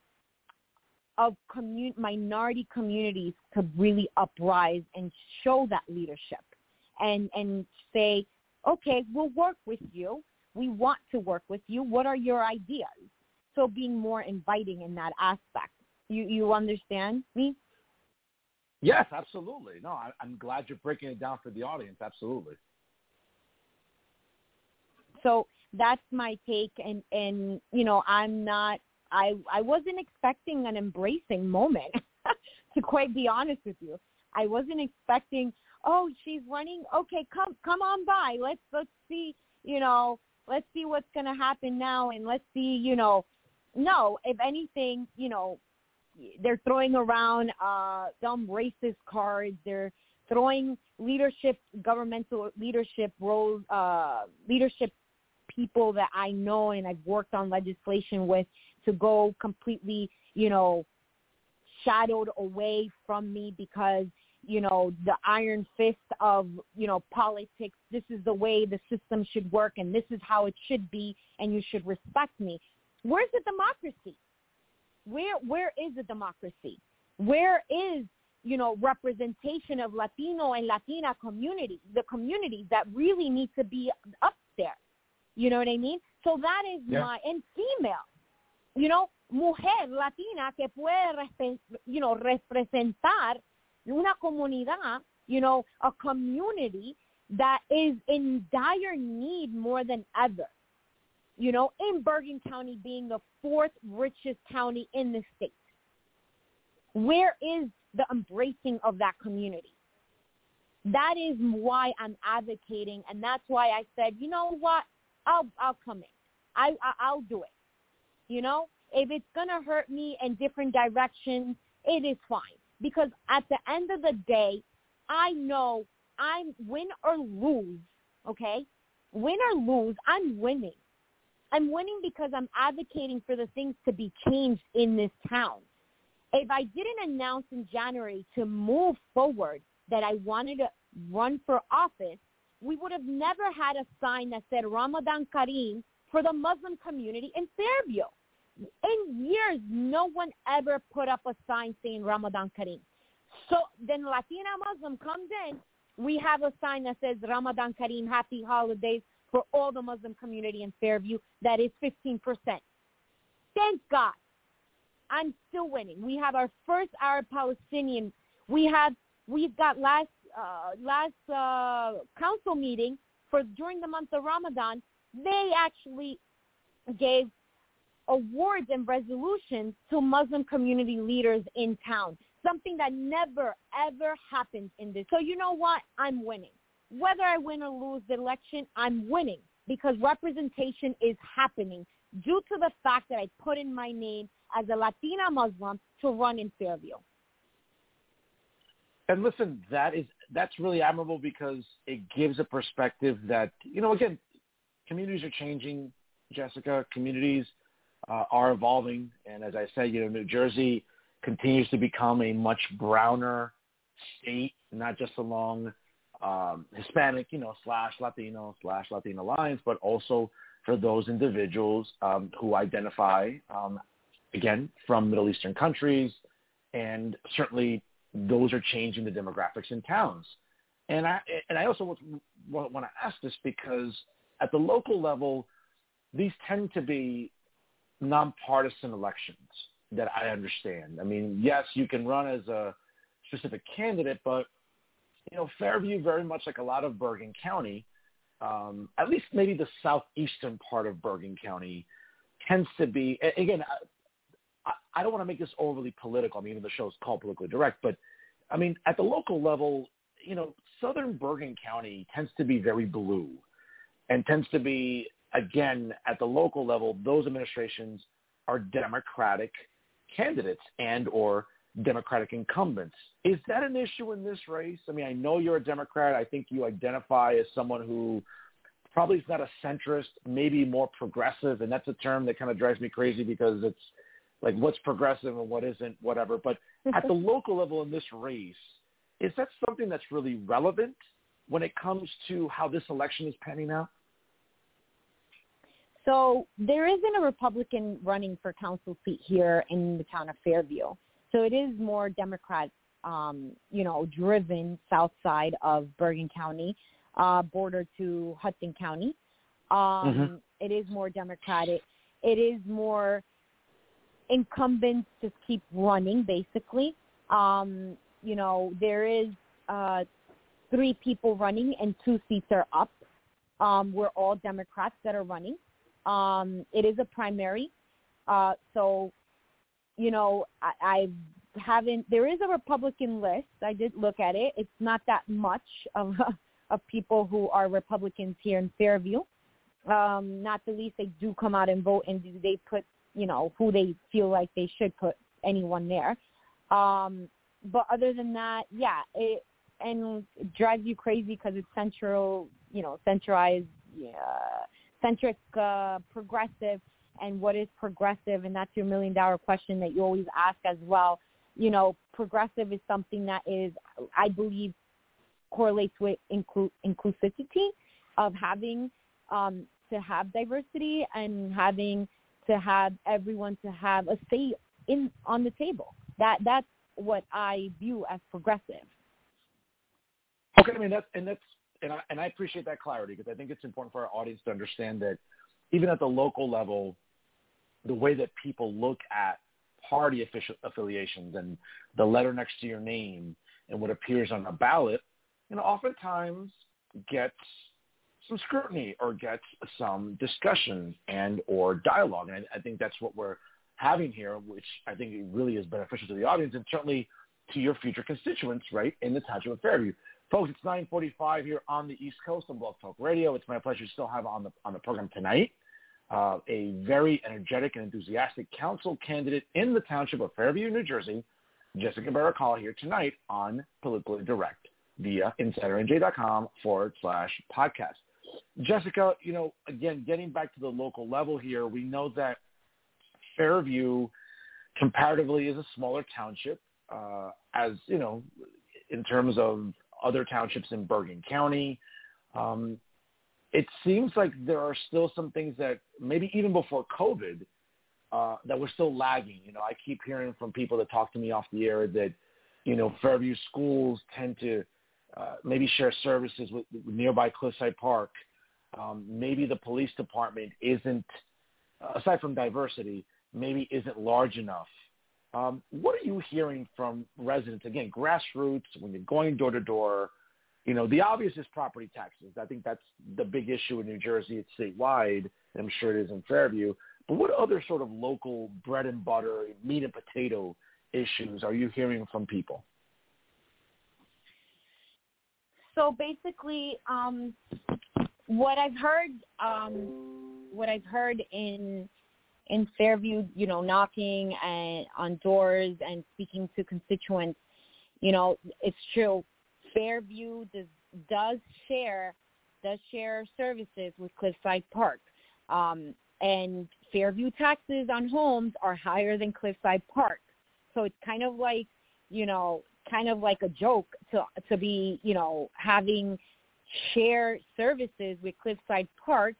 minority communities to really uprise and show that leadership and say, okay, we'll work with you. We want to work with you. What are your ideas? So being more inviting in that aspect. You understand me? Yes, absolutely. No, I'm glad you're breaking it down for the audience. Absolutely. So that's my take. And I wasn't expecting an embracing moment, to quite be honest with you. I wasn't expecting, oh, she's running. Okay, come on by. Let's see, let's see what's going to happen now. And let's see, no, if anything, they're throwing around some racist cards. They're throwing governmental leadership roles, leadership people that I know and I've worked on legislation with to go completely, shadowed away from me because, the iron fist of, politics, this is the way the system should work and this is how it should be and you should respect me. Where's the democracy? Where is the democracy? Where is, representation of Latino and Latina communities, the communities that really need to be up there? You know what I mean? So that is and female, mujer latina que puede, representar una comunidad, a community that is in dire need more than ever. In Bergen County being the fourth richest county in the state. Where is the embracing of that community? That is why I'm advocating, and that's why I said, you know what, I'll come in. I'll do it. If it's going to hurt me in different directions, it is fine. Because at the end of the day, I know I'm win or lose, okay? Win or lose, I'm winning. I'm winning because I'm advocating for the things to be changed in this town. If I didn't announce in January to move forward that I wanted to run for office, we would have never had a sign that said Ramadan Kareem for the Muslim community in Fairview. In years, no one ever put up a sign saying Ramadan Kareem. So then Latina Muslim comes in, we have a sign that says Ramadan Kareem, happy holidays, for all the Muslim community in Fairview. That is 15%. Thank God. I'm still winning. We have our first Arab-Palestinian. We've got last council meeting during the month of Ramadan. They actually gave awards and resolutions to Muslim community leaders in town, something that never, ever happens in this. So you know what? I'm winning. Whether I win or lose the election, I'm winning because representation is happening due to the fact that I put in my name as a Latina Muslim to run in Fairview. And listen, that's really admirable because it gives a perspective that, again, communities are changing, Jessica. Communities are evolving. And as I said, New Jersey continues to become a much browner state, not just along Hispanic, / Latino / Latina lines, but also for those individuals who identify, again, from Middle Eastern countries. And certainly those are changing the demographics in towns. And I also want to ask this because at the local level, these tend to be nonpartisan elections that I understand. I mean, yes, you can run as a specific candidate, but, Fairview, very much like a lot of Bergen County, at least maybe the southeastern part of Bergen County, tends to be, again, I don't want to make this overly political. I mean, even the show is called Politically Direct, but, I mean, at the local level, southern Bergen County tends to be very blue and tends to be, again, at the local level, those administrations are Democratic candidates and or Democratic incumbents. Is that an issue in this race? I mean, I know you're a Democrat. I think you identify as someone who probably is not a centrist, maybe more progressive, and that's a term that kind of drives me crazy because it's like what's progressive and what isn't, whatever. But at the local level in this race, is that something that's really relevant when it comes to how this election is panning out? So there isn't a Republican running for council seat here in the town of Fairview. So it is more Democrat, driven south side of Bergen County, border to Hudson County. It is more Democratic. It is more incumbents just keep running, basically. There is 3 people running and 2 seats are up. We're all Democrats that are running. It is a primary. There is a Republican list. I did look at it. It's not that much of people who are Republicans here in Fairview. Not the least, they do come out and vote, and they put, who they feel like they should put anyone there. But other than that, yeah, it drives you crazy because it's centralized, centric, progressive. And what is progressive? And that's your $1 million question that you always ask as well. Progressive is something that is, I believe, correlates with inclusivity of having to have diversity and having to have everyone to have a say on the table. That's what I view as progressive. Okay, I mean I appreciate that clarity because I think it's important for our audience to understand that even at the local level, the way that people look at party affiliations and the letter next to your name and what appears on a ballot, oftentimes gets some scrutiny or gets some discussion and or dialogue. And I think that's what we're having here, which I think it really is beneficial to the audience and certainly to your future constituents, right, in the township of Fairview. Folks, it's 9:45 here on the East Coast on Blog Talk Radio. It's my pleasure to still have on the program tonight a very energetic and enthusiastic council candidate in the township of Fairview, New Jersey, Jessica Barakal, here tonight on Politically Direct via InsiderNJ.com/podcast. Jessica, again, getting back to the local level here, we know that Fairview comparatively is a smaller township, as, in terms of other townships in Bergen County. It seems like there are still some things that maybe even before COVID that were still lagging. I keep hearing from people that talk to me off the air that, Fairview schools tend to maybe share services with nearby Cliffside Park. maybe the police department isn't, aside from diversity, maybe isn't large enough. What are you hearing from residents? Again, grassroots, when you're going door to door, the obvious is property taxes. I think that's the big issue in New Jersey. It's statewide, and I'm sure it is in Fairview. But what other sort of local bread and butter, meat and potato issues are you hearing from people? So basically, what I've heard in Fairview, knocking on doors and speaking to constituents, it's true. Fairview does share services with Cliffside Park, and Fairview taxes on homes are higher than Cliffside Park. So it's kind of like a joke to be having share services with Cliffside Park,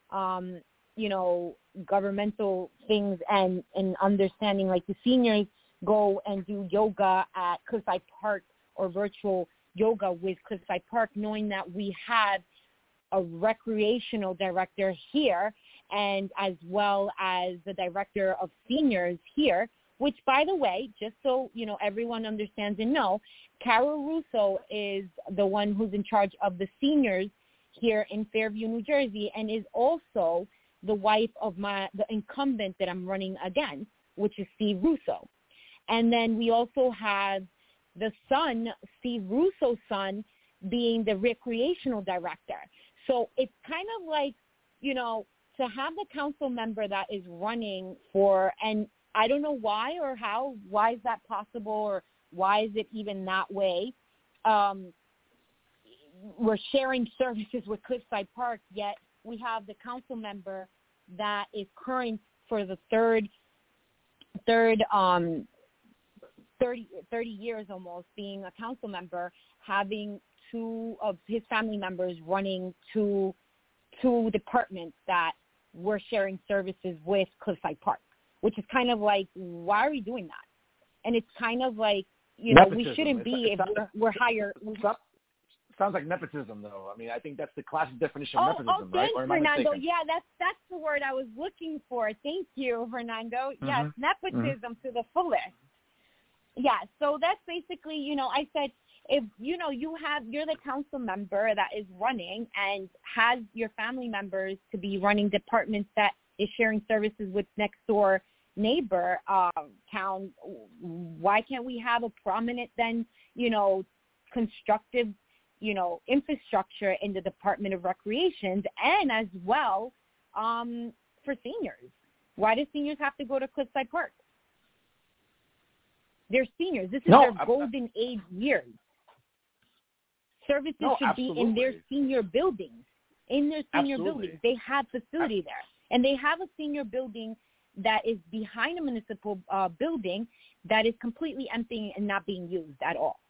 governmental things and understanding, like the seniors go and do yoga at Cliffside Park or virtual yoga with Cliffside Park, knowing that we have a recreational director here and as well as the director of seniors here, which, by the way, just so everyone understands and know, Carol Russo is the one who's in charge of the seniors here in Fairview, New Jersey, and is also the wife of the incumbent that I'm running against, which is Steve Russo. And then we also have the son, Steve Russo's son, being the recreational director. So it's kind of like, to have the council member that is running for, and I don't know why or how, why is that possible, or why is it even that way? We're sharing services with Cliffside Park, yet we have the council member that is current for the 30 years almost being a council member, having two of his family members running two departments that we're sharing services with Cliffside Park, which is kind of like, why are we doing that? And it's kind of like, nepotism. We shouldn't be if we're higher. Sounds like nepotism, though. I mean, I think that's the classic definition of nepotism, right? Thanks, Fernando. Yeah, that's the word I was looking for. Thank you, Fernando. Mm-hmm. Yes, nepotism to the fullest. Yeah, so that's basically, I said, if, you're the council member that is running and has your family members to be running departments that is sharing services with next door neighbor town, why can't we have a prominent then, constructive, infrastructure in the Department of Recreation and as well for seniors? Why do seniors have to go to Cliffside Park? They're seniors. This is their golden age years. Services should be in their senior buildings. In their senior buildings. They have facility there. And they have a senior building that is behind a municipal building that is completely empty and not being used at all.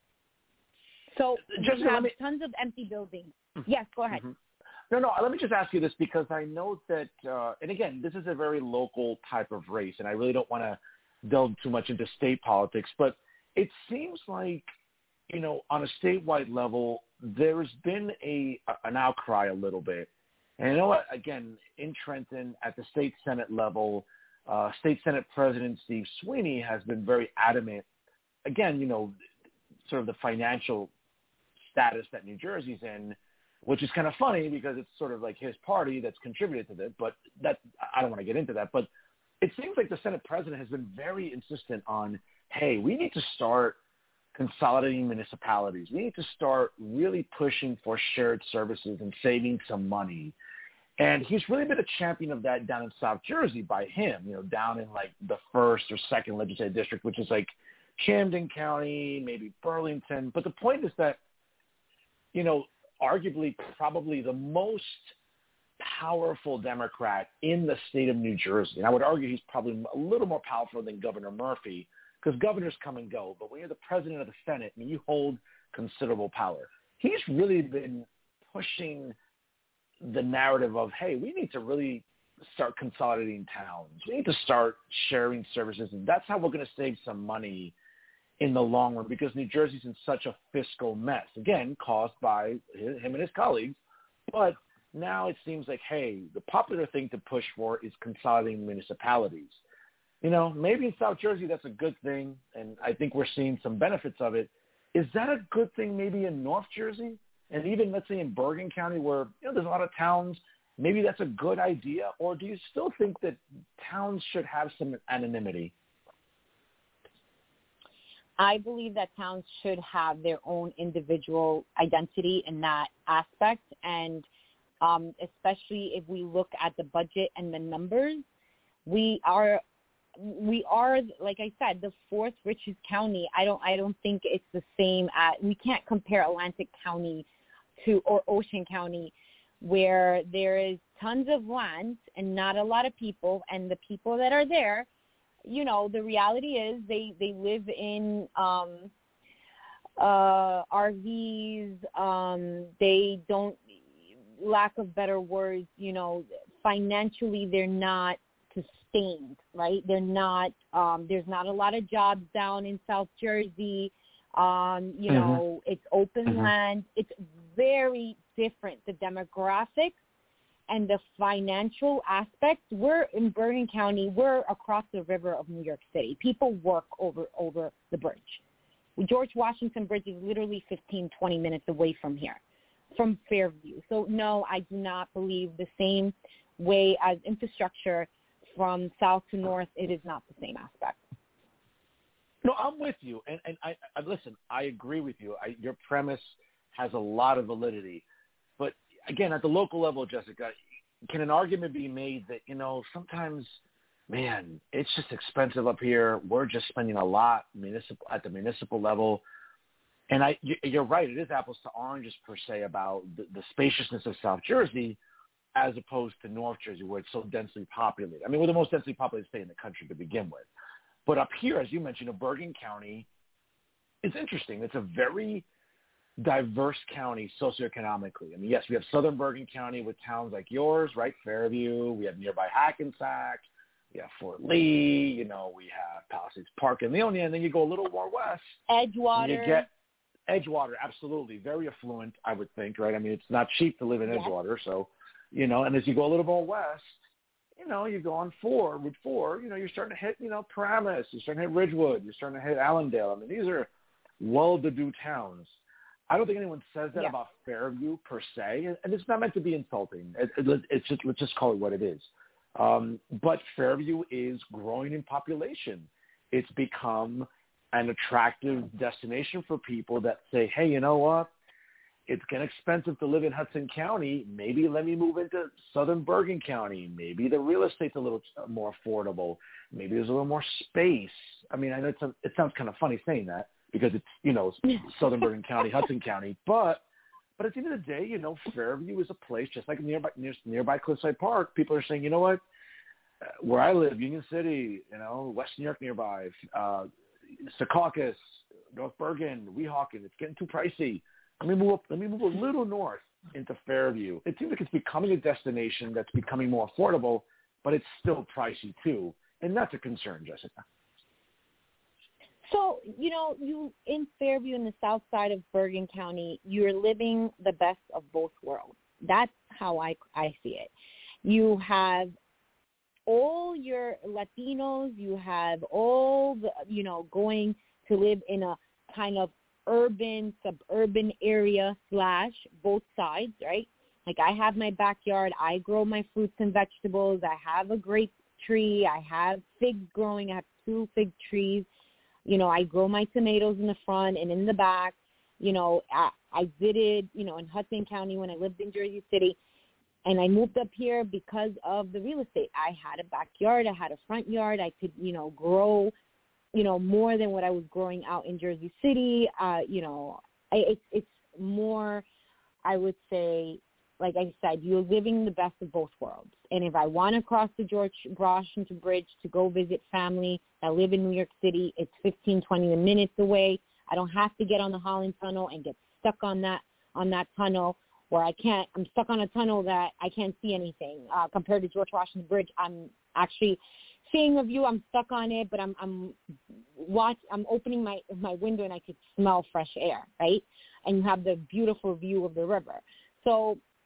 So we have tons of empty buildings. Yes, go ahead. Mm-hmm. No, let me just ask you this, because I know that, and again, this is a very local type of race, and I really don't want to delve too much into state politics, but it seems like, on a statewide level, there's been an outcry a little bit. And again, in Trenton, at the state Senate level, State Senate President Steve Sweeney has been very adamant, again, sort of the financial status that New Jersey's in, which is kind of funny because it's sort of like his party that's contributed to this, but I don't want to get into that. But it seems like the Senate president has been very insistent on, hey, we need to start consolidating municipalities. We need to start really pushing for shared services and saving some money. And he's really been a champion of that down in South Jersey by him, down in like the 1st or 2nd legislative district, which is like Camden County, maybe Burlington. But the point is that, arguably probably the most powerful Democrat in the state of New Jersey, and I would argue he's probably a little more powerful than Governor Murphy, because governors come and go. But when you're the president of the Senate, you hold considerable power. He's really been pushing the narrative of, hey, we need to really start consolidating towns. We need to start sharing services. And that's how we're going to save some money in the long run, because New Jersey's in such a fiscal mess, again, caused by him and his colleagues. But Now it seems like, hey, the popular thing to push for is consolidating municipalities. Maybe in South Jersey that's a good thing, and I think we're seeing some benefits of it. Is that a good thing maybe in North Jersey? And even, let's say, in Bergen County where, there's a lot of towns, maybe that's a good idea? Or do you still think that towns should have some anonymity? I believe that towns should have their own individual identity in that aspect. And especially if we look at the budget and the numbers, we are, like I said, the fourth richest county. I don't think it's the same we can't compare Atlantic County or Ocean County, where there is tons of land and not a lot of people, and the people that are there, the reality is they live in RVs. They don't, lack of better words, financially they're not sustained, right? They're not, there's not a lot of jobs down in South Jersey. It's open land. It's very different. The demographics and the financial aspects. We're in Bergen County. We're across the river of New York City. People work over the bridge. George Washington Bridge is literally 15, 20 minutes away from here, from Fairview. So, no, I do not believe the same way as infrastructure from south to north. It is not the same aspect. No, I'm with you. And I listen, I agree with you. Your premise has a lot of validity. But, again, at the local level, Jessica, can an argument be made that, sometimes, man, it's just expensive up here. We're just spending a lot at the municipal level. And you're right. It is apples to oranges, per se, about the spaciousness of South Jersey as opposed to North Jersey, where it's so densely populated. I mean, we're the most densely populated state in the country to begin with. But up here, as you mentioned, Bergen County is interesting. It's a very diverse county socioeconomically. I mean, yes, we have southern Bergen County with towns like yours, right? Fairview. We have nearby Hackensack. We have Fort Lee. We have Palisades Park and Leonia. And then you go a little more west. Edgewater. You get Edgewater, absolutely. Very affluent, I would think, right? I mean, it's not cheap to live in Edgewater. So, and as you go a little more west, you go on Route 4, you're starting to hit, Paramus, you're starting to hit Ridgewood, you're starting to hit Allendale. I mean, these are well-to-do towns. I don't think anyone says that about Fairview per se, and it's not meant to be insulting. It's just, let's just call it what it is. But Fairview is growing in population. It's become an attractive destination for people that say, hey, you know what? It's getting expensive to live in Hudson County. Maybe let me move into southern Bergen County. Maybe the real estate's a little more affordable. Maybe there's a little more space. I mean, I know it sounds kind of funny saying that because it's, southern Bergen County, Hudson County. But at the end of the day, Fairview is a place just like nearby Cliffside Park. People are saying, you know what? Where I live, Union City, West New York nearby, Secaucus, North Bergen, Weehawken, it's getting too pricey. Let me move a little north into Fairview. It seems like it's becoming a destination that's becoming more affordable, but it's still pricey too. And that's a concern, Jessica. So, you in Fairview in the south side of Bergen County, you're living the best of both worlds. That's how I see it. You have all your Latinos, you have all the, going to live in a kind of urban, suburban area / both sides, right? Like I have my backyard. I grow my fruits and vegetables. I have a grape tree. I have figs growing. I have 2 fig trees. I grow my tomatoes in the front and in the back. I visited, in Hudson County when I lived in Jersey City. And I moved up here because of the real estate. I had a backyard. I had a front yard. I could, grow more than what I was growing out in Jersey City. It's more, I would say, like I said, you're living the best of both worlds. And if I want to cross the George Washington Bridge to go visit family that live in New York City, it's 15, 20 minutes away. I don't have to get on the Holland Tunnel and get stuck on that tunnel where I'm stuck on a tunnel that I can't see anything. Compared to George Washington Bridge, I'm actually seeing a view. I'm stuck on it, but I'm opening my window and I could smell fresh air, right? And you have the beautiful view of the river. So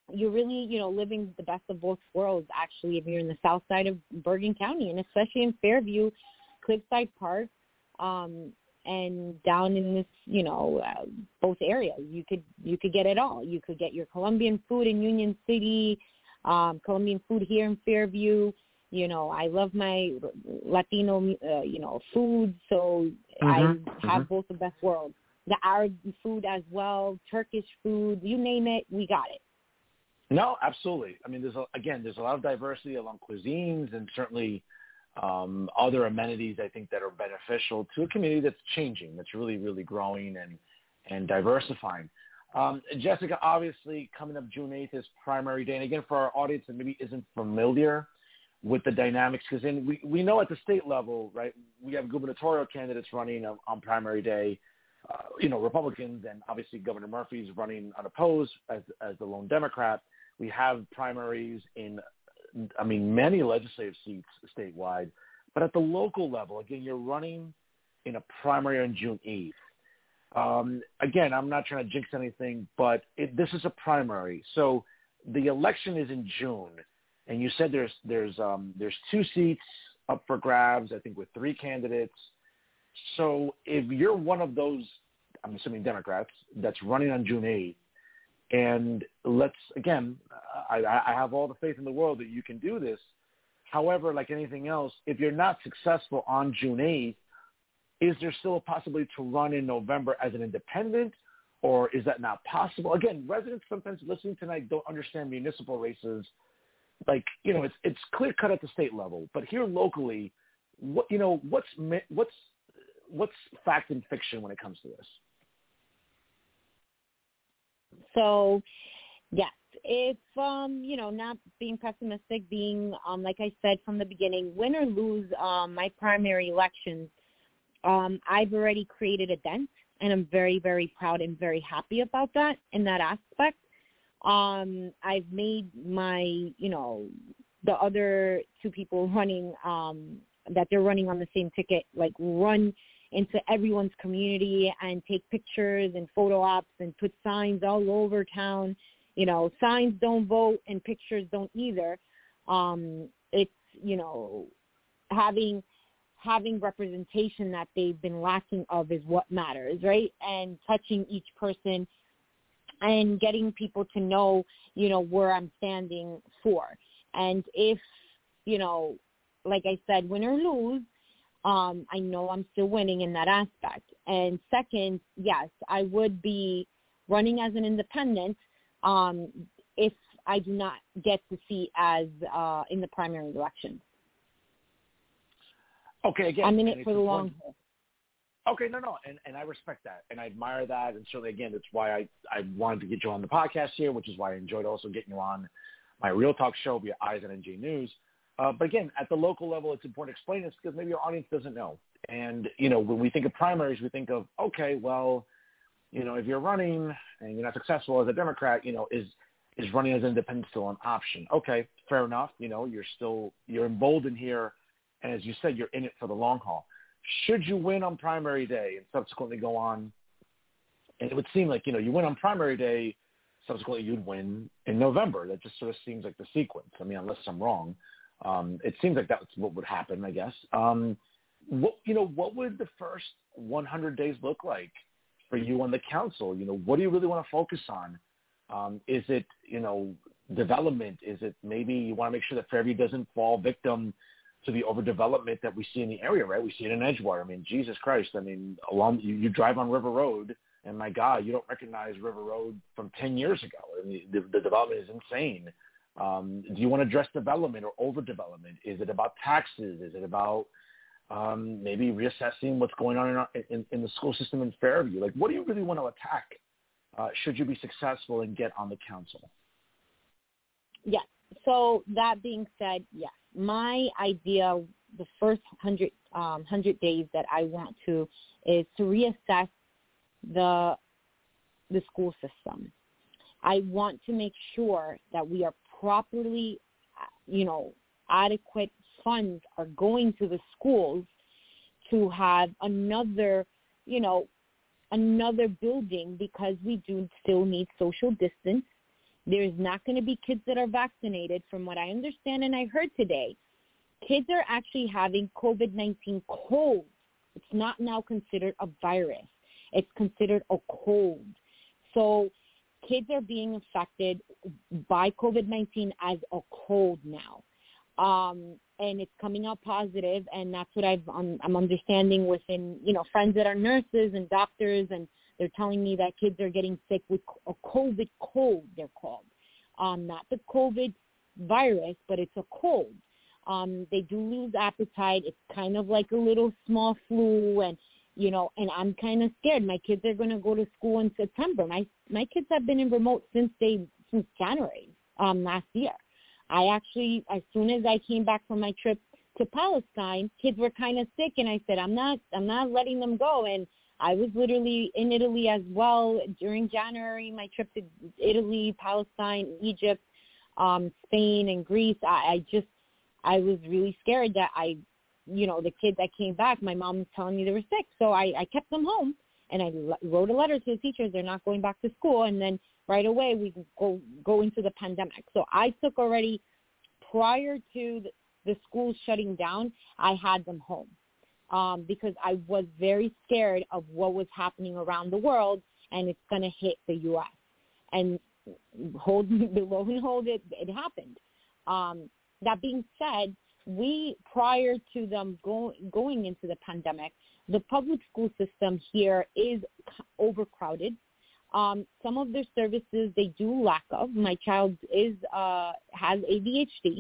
you're really, living the best of both worlds, actually, if you're in the south side of Bergen County, and especially in Fairview, Cliffside Park, and down in this, both areas. You could get it all. You could get your Colombian food in Union City, Colombian food here in Fairview. I love my Latino, food, so I have both the best worlds. The Arab food as well, Turkish food, you name it, we got it. No, absolutely. I mean, there's a lot of diversity along cuisines and certainly other amenities, I think, that are beneficial to a community that's changing, that's really, really growing and diversifying. Jessica, obviously, coming up June 8th is primary day. And again, for our audience that maybe isn't familiar with the dynamics, because we know at the state level, right, we have gubernatorial candidates running on primary day, Republicans, and obviously Governor Murphy's running unopposed as the lone Democrat. We have primaries in many legislative seats statewide. But at the local level, again, you're running in a primary on June 8th. Again, I'm not trying to jinx anything, but this is a primary. So the election is in June, and you said there's 2 seats up for grabs, I think, with 3 candidates. So if you're one of those, I'm assuming Democrats, that's running on June 8th, and I have all the faith in the world that you can do this. However, like anything else, if you're not successful on June 8th, is there still a possibility to run in November as an independent, or is that not possible? Again, residents sometimes listening tonight don't understand municipal races. Like, it's clear cut at the state level, but here locally, what's fact and fiction when it comes to this? So, yes, if, not being pessimistic, being, like I said from the beginning, win or lose my primary elections, I've already created a dent, and I'm very, very proud and very happy about that in that aspect. I've made my, the other 2 people running, that they're running on the same ticket, like run into everyone's community and take pictures and photo ops and put signs all over town. Signs don't vote and pictures don't either. It's, having representation that they've been lacking of is what matters, right? And touching each person and getting people to know, where I'm standing for. And if, like I said, win or lose, I know I'm still winning in that aspect. And second, yes, I would be running as an independent if I do not get to see as in the primary election. Okay, again, I'm in it for the long haul. Okay, no, and I respect that, and I admire that, and certainly, again, that's why I wanted to get you on the podcast here, which is why I enjoyed also getting you on my Real Talk show via Eyes on NJ News. But again, at the local level, it's important to explain this because maybe our audience doesn't know. And, when we think of primaries, we think of, okay, well, if you're running and you're not successful as a Democrat, is running as an independent still an option? Okay, fair enough. You're emboldened here. And as you said, you're in it for the long haul. Should you win on primary day and subsequently go on, and it would seem like, you win on primary day, subsequently you'd win in November. That just sort of seems like the sequence. I mean, unless I'm wrong. It seems like that's what would happen, I guess. What would the first 100 days look like for you on the council? What do you really want to focus on? Is it, development? Is it maybe you want to make sure that Fairview doesn't fall victim to the overdevelopment that we see in the area, right? We see it in Edgewater. I mean, Jesus Christ. I mean, you drive on River Road, and my God, you don't recognize River Road from 10 years ago. I mean, the development is insane. Do you want to address development or overdevelopment? Is it about taxes? Is it about maybe reassessing what's going on in the school system in Fairview? Like, what do you really want to attack should you be successful and get on the council? Yes. So that being said, yes. My idea, the first 100 days that I want to, is to reassess the school system. I want to make sure that we are properly, adequate funds are going to the schools to have another building, because we do still need social distance. There's not going to be kids that are vaccinated. From what I understand and I heard today, kids are actually having COVID-19 cold. It's not now considered a virus. It's considered a cold. So kids are being affected by COVID-19 as a cold now. And it's coming out positive, and that's what I'm understanding within, friends that are nurses and doctors, and they're telling me that kids are getting sick with a COVID cold, they're called. Not the COVID virus, but it's a cold. They do lose appetite. It's kind of like a little small flu, and I'm kind of scared. My kids are going to go to school in September. My kids have been in remote since January last year. I actually, as soon as I came back from my trip to Palestine, kids were kind of sick, and I said, I'm not letting them go. And I was literally in Italy as well during January, my trip to Italy, Palestine, Egypt, Spain, and Greece. I was really scared that the kids that came back, my mom was telling me they were sick. So I kept them home, and I wrote a letter to the teachers. They're not going back to school. And then right away we go into the pandemic. So I took already, prior to the schools shutting down, I had them home because I was very scared of what was happening around the world, and it's going to hit the U.S. And hold it, it happened. That being said, prior to them going into the pandemic, the public school system here is overcrowded. Some of their services they do lack of. My child has ADHD.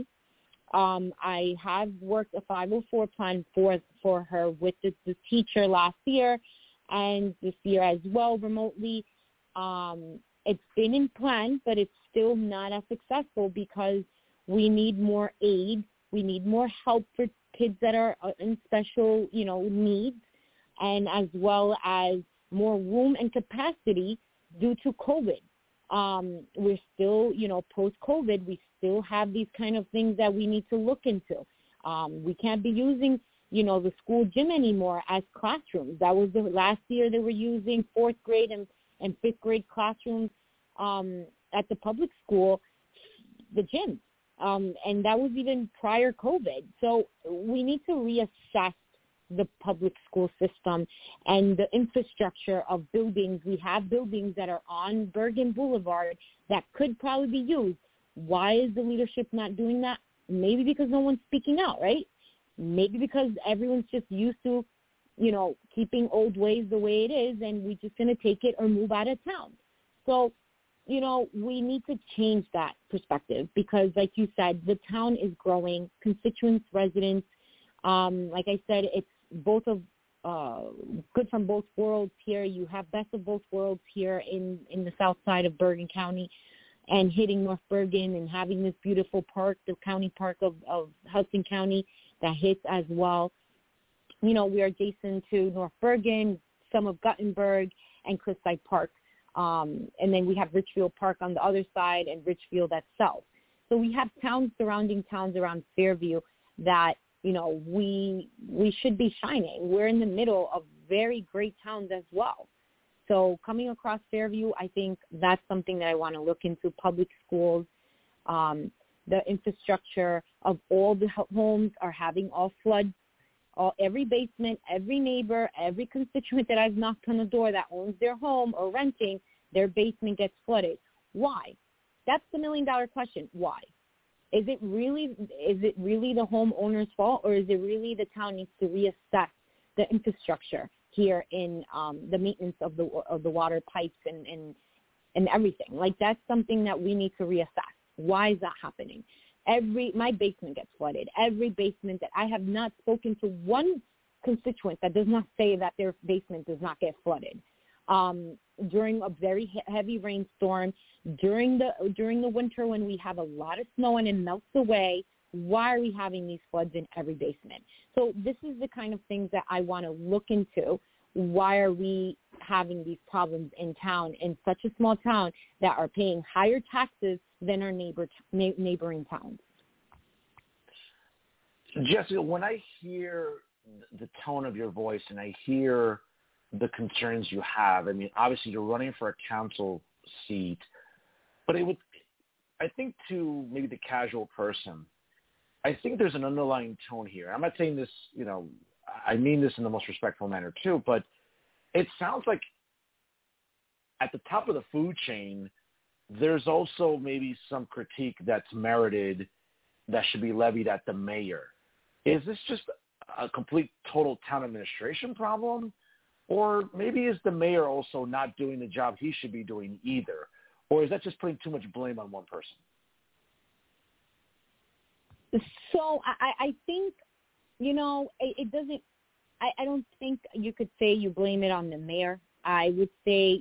I have worked a 504 plan for her with the teacher last year and this year as well remotely. It's been in plan, but it's still not as successful because we need more aid. We need more help for kids that are in special, needs, and as well as more room and capacity due to COVID. We're still, post-COVID, we still have these kind of things that we need to look into. We can't be using, the school gym anymore as classrooms. That was the last year they were using 4th grade and 5th grade classrooms at the public school, the gyms. And that was even prior COVID. So we need to reassess the public school system and the infrastructure of buildings. We have buildings that are on Bergen Boulevard that could probably be used. Why is the leadership not doing that? Maybe because no one's speaking out, right? Maybe because everyone's just used to, keeping old ways the way it is, and we're just going to take it or move out of town. So, we need to change that perspective because, like you said, the town is growing. Constituents, residents, like I said, it's both of good from both worlds here. You have best of both worlds here in the south side of Bergen County and hitting North Bergen and having this beautiful park, the county park of Hudson County that hits as well. We are adjacent to North Bergen, some of Guttenberg, and Cliffside Park. And then we have Richfield Park on the other side and Richfield at south. So we have surrounding towns around Fairview that, we should be shining. We're in the middle of very great towns as well. So coming across Fairview, I think that's something that I want to look into. Public schools, the infrastructure of all the homes are having all floods. Every basement, every neighbor, every constituent that I've knocked on the door that owns their home or renting, their basement gets flooded. Why? That's the $1 million question. Why? Is it really the homeowner's fault, or is it really the town needs to reassess the infrastructure here in the maintenance of the water pipes and everything? Like, that's something that we need to reassess. Why is that happening? My basement gets flooded. Every basement that I have not spoken to one constituent that does not say that their basement does not get flooded. During a very heavy rainstorm, during the winter when we have a lot of snow and it melts away, why are we having these floods in every basement? So this is the kind of things that I want to look into. Why are we having these problems in town, in such a small town, that are paying higher taxes than our neighboring towns? Jessica, when I hear the tone of your voice and I hear the concerns you have, I mean, obviously you're running for a council seat, but I think to maybe the casual person, I think there's an underlying tone here. I'm not saying this, I mean this in the most respectful manner too, but it sounds like at the top of the food chain, there's also maybe some critique that's merited that should be levied at the mayor. Is this just a complete total town administration problem? Or maybe is the mayor also not doing the job he should be doing either? Or is that just putting too much blame on one person? So I think, it doesn't, I don't think you could say you blame it on the mayor. I would say,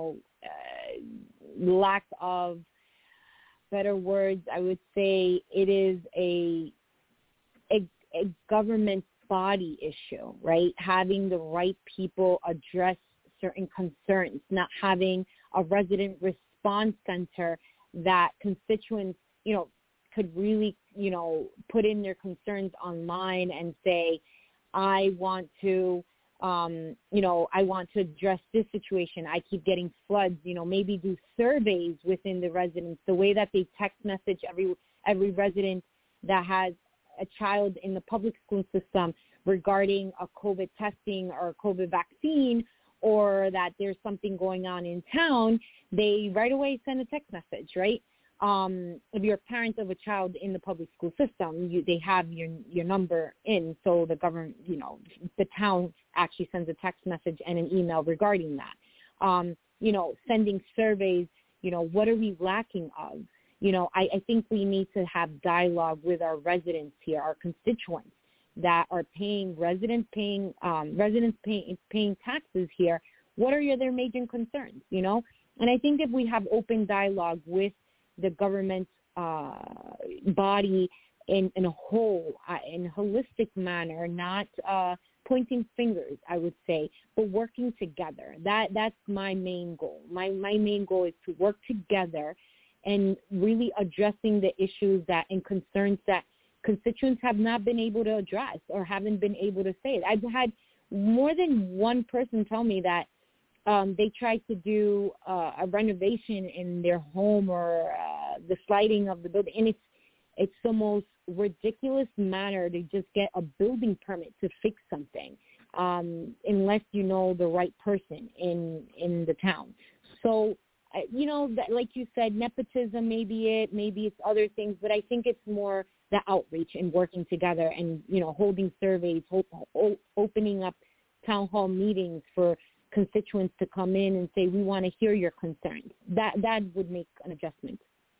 lack of better words, I would say it is a government body issue, right? Having the right people address certain concerns, not having a resident response center that constituents, could really, put in their concerns online and say, I want to, I want to address this situation. I keep getting floods, maybe do surveys within the residents, the way that they text message every resident that has a child in the public school system regarding a COVID testing or a COVID vaccine, or that there's something going on in town, they right away send a text message, right? If you're a parent of a child in the public school system, they have your number in, so the government, the town actually sends a text message and an email regarding that. Sending surveys, what are we lacking of? I think we need to have dialogue with our residents here, our constituents that are paying paying taxes here. What are their major concerns? And I think if we have open dialogue with the government body in a whole, in a holistic manner, not pointing fingers, I would say, but working together. That's my main goal. My main goal is to work together and really addressing the issues and concerns that constituents have not been able to address or haven't been able to say it. I've had more than one person tell me that they tried to do a renovation in their home or the sliding of the building, and it's the most ridiculous manner to just get a building permit to fix something, unless you know the right person in the town. So, that, like you said, nepotism may be it, maybe it's other things, but I think it's more the outreach and working together and, holding surveys, opening up town hall meetings for constituents to come in and say, we want to hear your concerns. That would make an adjustment.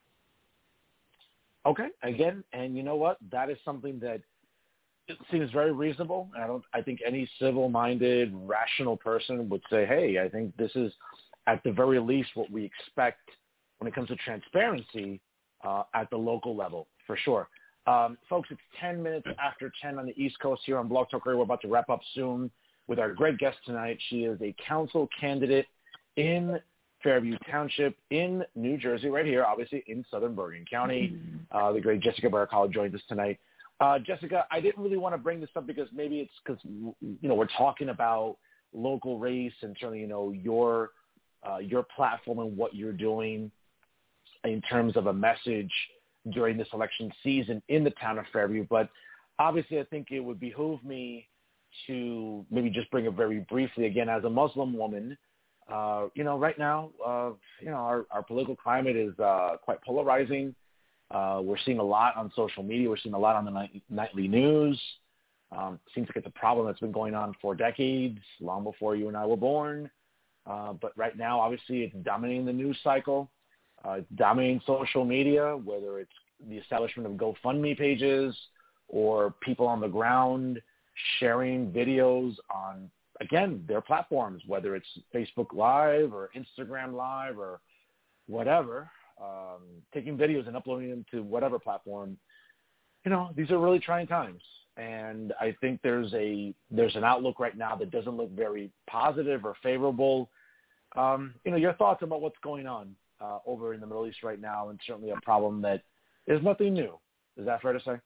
Okay, again, and you know what? That is something that it seems very reasonable. I think any civil-minded, rational person would say, hey, I think this is at the very least what we expect when it comes to transparency at the local level, for sure. Folks, it's 10 minutes after 10 on the East Coast here on Blog Talk Radio. We're about to wrap up soon with our great guest tonight. She is a council candidate in Fairview Township in New Jersey, right here, obviously in southern Bergen County. The great Jessica Baracallo joins us tonight. Jessica, I didn't really want to bring this up because maybe it's because, we're talking about local race and certainly, your platform and what you're doing in terms of a message during this election season in the town of Fairview. But obviously, I think it would behoove me to maybe just bring it very briefly, again, as a Muslim woman. Right now, our political climate is quite polarizing. We're seeing a lot on social media. We're seeing a lot on the nightly news. Seems like it's a problem that's been going on for decades, long before you and I were born. But right now, obviously, it's dominating the news cycle. It's dominating social media, whether it's the establishment of GoFundMe pages or people on the ground sharing videos on, again, their platforms, whether it's Facebook Live or Instagram Live or whatever, taking videos and uploading them to whatever platform. These are really trying times. And I think there's an outlook right now that doesn't look very positive or favorable. Your thoughts about what's going on over in the Middle East right now, and certainly a problem that is nothing new. Is that fair to say?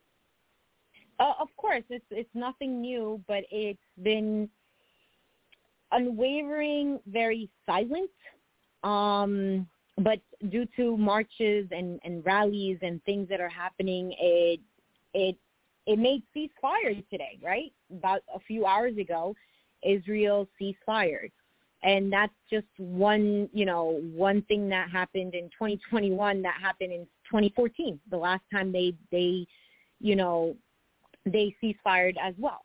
Of course, it's nothing new, but it's been unwavering, very silent. but due to marches and rallies and things that are happening, it made ceasefire today, right? About a few hours ago, Israel ceasefire. And that's just one thing that happened in 2021 that happened in 2014, the last time they ceasefired as well.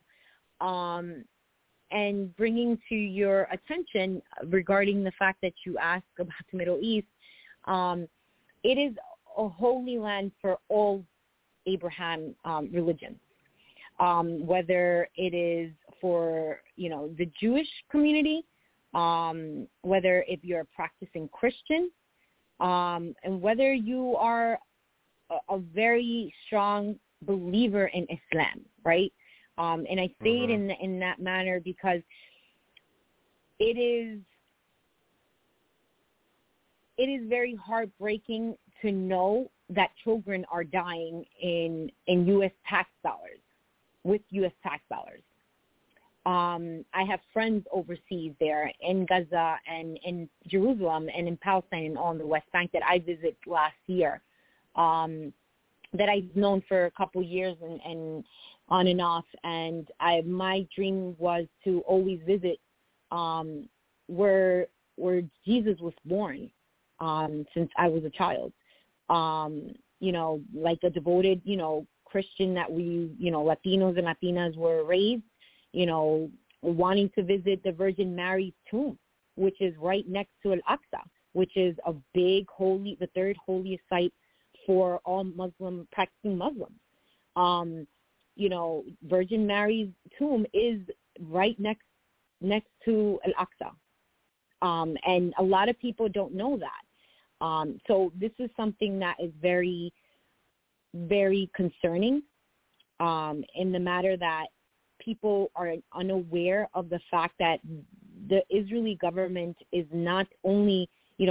And bringing to your attention regarding the fact that you asked about the Middle East, it is a holy land for all Abraham religions, whether it is for, the Jewish community, whether if you're a practicing Christian, and whether you are a very strong believer in Islam, right? And I say it in that manner because it is very heartbreaking to know that children are dying in U.S. tax dollars, with U.S. tax dollars. I have friends overseas there in Gaza and in Jerusalem and in Palestine and on the West Bank that I visited last year, that I've known for a couple years and on and off. And my dream was to always visit where Jesus was born since I was a child. Like a devoted, Christian that we, Latinos and Latinas were raised, wanting to visit the Virgin Mary's tomb, which is right next to Al-Aqsa, which is a big the third holiest site for all practicing Muslims. Virgin Mary's tomb is right next to Al-Aqsa. And a lot of people don't know that. So this is something that is very, very concerning, in the matter that people are unaware of the fact that the Israeli government is not only,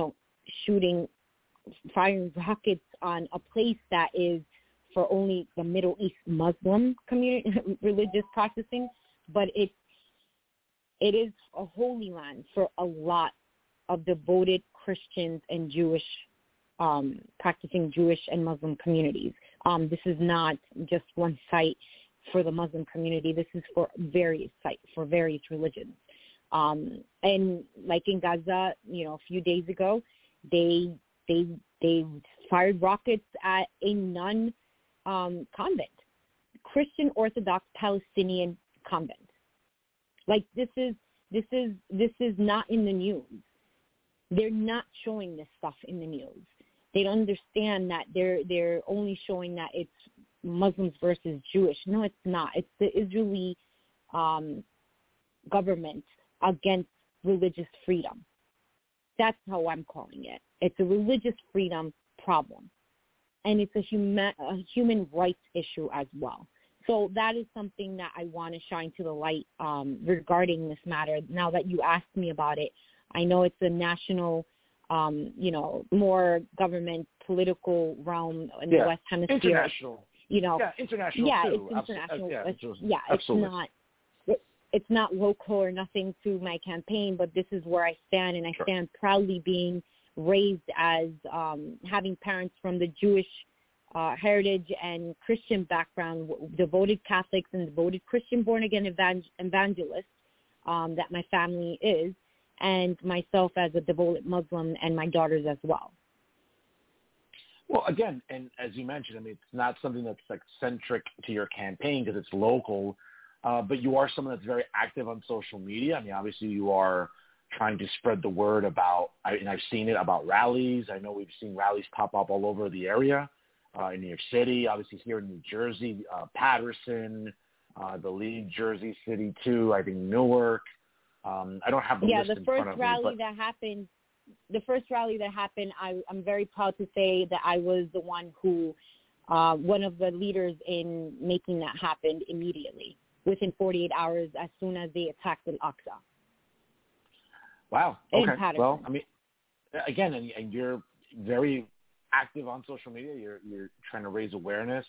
firing rockets on a place that is for only the Middle East Muslim community, religious practicing, but it is a holy land for a lot of devoted Christians and Jewish, practicing Jewish and Muslim communities. This is not just one site for the Muslim community. This is for various sites, for various religions. And like in Gaza, a few days ago, they fired rockets at a nun convent, Christian Orthodox Palestinian convent. Like this is not in the news. They're not showing this stuff in the news. They don't understand that they're only showing that it's Muslims versus Jewish. No, it's not. It's the Israeli government against religious freedom. That's how I'm calling it. It's a religious freedom problem, and it's a human rights issue as well. So that is something that I want to shine to the light regarding this matter. Now that you asked me about it, I know it's a national, more government political realm in the West Hemisphere. International. International. Yeah, too. it's international. Absolutely. It's not local or nothing to my campaign, but this is where I stand, and I stand proudly being raised as having parents from the Jewish heritage and Christian background, devoted Catholics and devoted Christian born-again evangelists that my family is, and myself as a devoted Muslim and my daughters as well. Well, again, and as you mentioned, I mean, it's not something that's like centric to your campaign because it's local, but you are someone that's very active on social media. I mean, obviously you are trying to spread the word about, and I've seen it, about rallies. I know we've seen rallies pop up all over the area, in New York City, obviously here in New Jersey, Patterson, I believe Jersey City too, I think Newark. I don't have the list in front of me. The first rally that happened, I'm very proud to say that I was the one who, one of the leaders in making that happen immediately, within 48 hours as soon as they attacked Al-Aqsa. Wow. Okay. Well, I mean, again, and you're very active on social media. You're trying to raise awareness.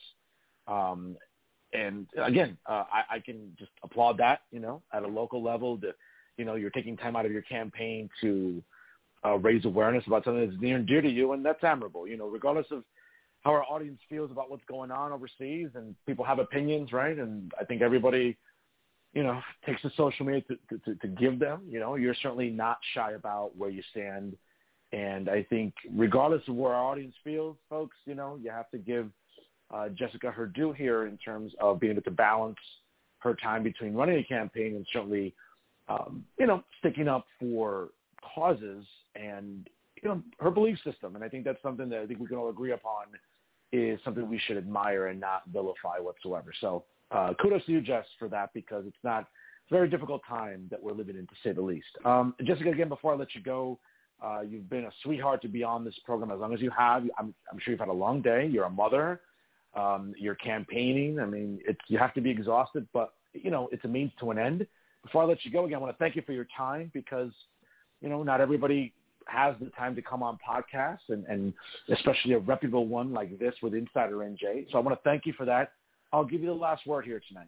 And again, I can just applaud that, at a local level, that, you're taking time out of your campaign to raise awareness about something that's near and dear to you, and that's admirable. Regardless of how our audience feels about what's going on overseas, and people have opinions, right? And I think everybody, takes to social media to give them. You're certainly not shy about where you stand. And I think regardless of where our audience feels, folks, you have to give Jessica her due here in terms of being able to balance her time between running a campaign and certainly, sticking up for causes and, her belief system. And I think that's something that I think we can all agree upon is something we should admire and not vilify whatsoever. So kudos to you, Jess, for that, because it's a very difficult time that we're living in, to say the least. Jessica, again, before I let you go, you've been a sweetheart to be on this program as long as you have. I'm sure you've had a long day. You're a mother. You're campaigning. I mean, you have to be exhausted, but, it's a means to an end. Before I let you go, again, I want to thank you for your time because, not everybody has the time to come on podcasts and especially a reputable one like this with Insider NJ. So I want to thank you for that. I'll give you the last word here tonight.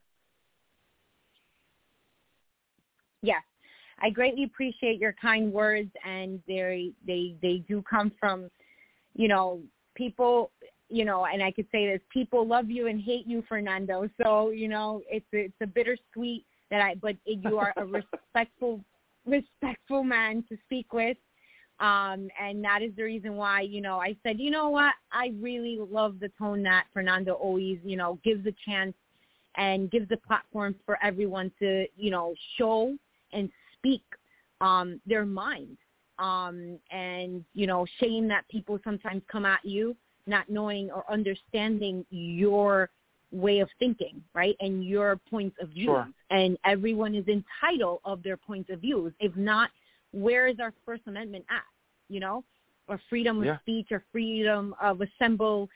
Yes. I greatly appreciate your kind words, and they do come from, people, and I could say this, people love you and hate you, Fernando. So, it's a bittersweet but you are a respectful man to speak with. And that is the reason why, I said, what, I really love the tone that Fernando always, gives a chance and gives a platform for everyone to, show and speak their mind. And, shame that people sometimes come at you not knowing or understanding your way of thinking, right, and your points of view. Sure. And everyone is entitled of their points of views. If not, where is our First Amendment at, or freedom of speech or freedom of assemble,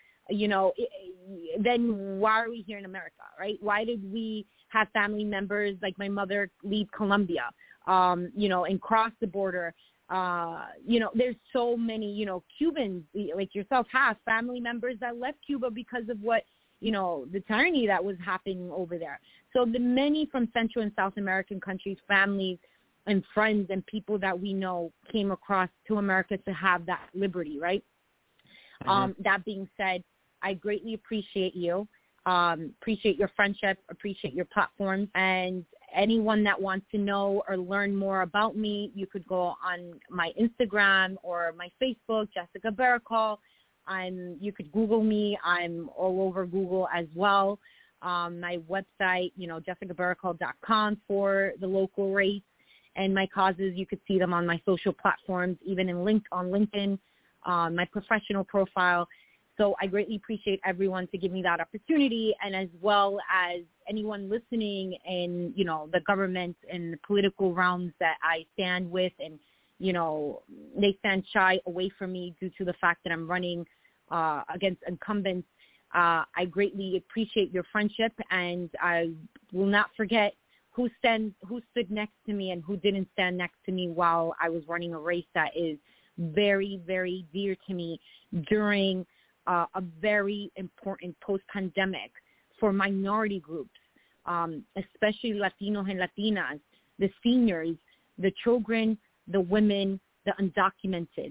then why are we here in America, right? Why did we have family members like my mother leave Colombia, and cross the border? There's so many, Cubans like yourself have family members that left Cuba because of what, the tyranny that was happening over there. So the many from Central and South American countries, families and friends and people that we know came across to America to have that liberty, right? Mm-hmm. That being said, I greatly appreciate you, appreciate your friendship, appreciate your platform, and anyone that wants to know or learn more about me, you could go on my Instagram or my Facebook, Jessica Baracal. You could Google me. I'm all over Google as well. My website, jessicabaracal.com for the local race and my causes. You could see them on my social platforms, even on LinkedIn, my professional profile. So I greatly appreciate everyone to give me that opportunity, and as well as anyone listening in, the government and the political realms that I stand with, and, they stand shy away from me due to the fact that I'm running against incumbents. I greatly appreciate your friendship, and I will not forget who stood next to me and who didn't stand next to me while I was running a race that is very, very dear to me during a very important post-pandemic for minority groups, especially Latinos and Latinas, the seniors, the children, the women, the undocumented,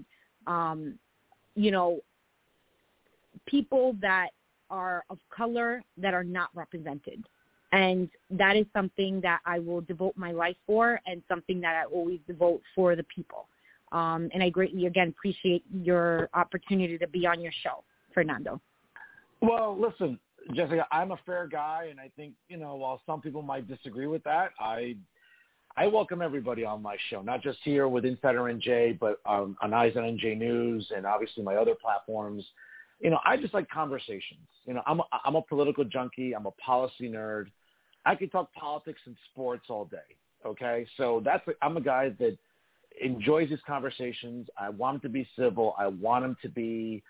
people that are of color that are not represented. And that is something that I will devote my life for, and something that I always devote for the people. And I greatly, again, appreciate your opportunity to be on your show, Fernando. Well, listen, Jessica, I'm a fair guy, and I think, while some people might disagree with that, I welcome everybody on my show, not just here with Insider NJ, but on Eyes on NJ News and obviously my other platforms. I just like conversations. I'm a political junkie. I'm a policy nerd. I could talk politics and sports all day. Okay, so I'm a guy that enjoys these conversations. I want them to be civil. I want them to be,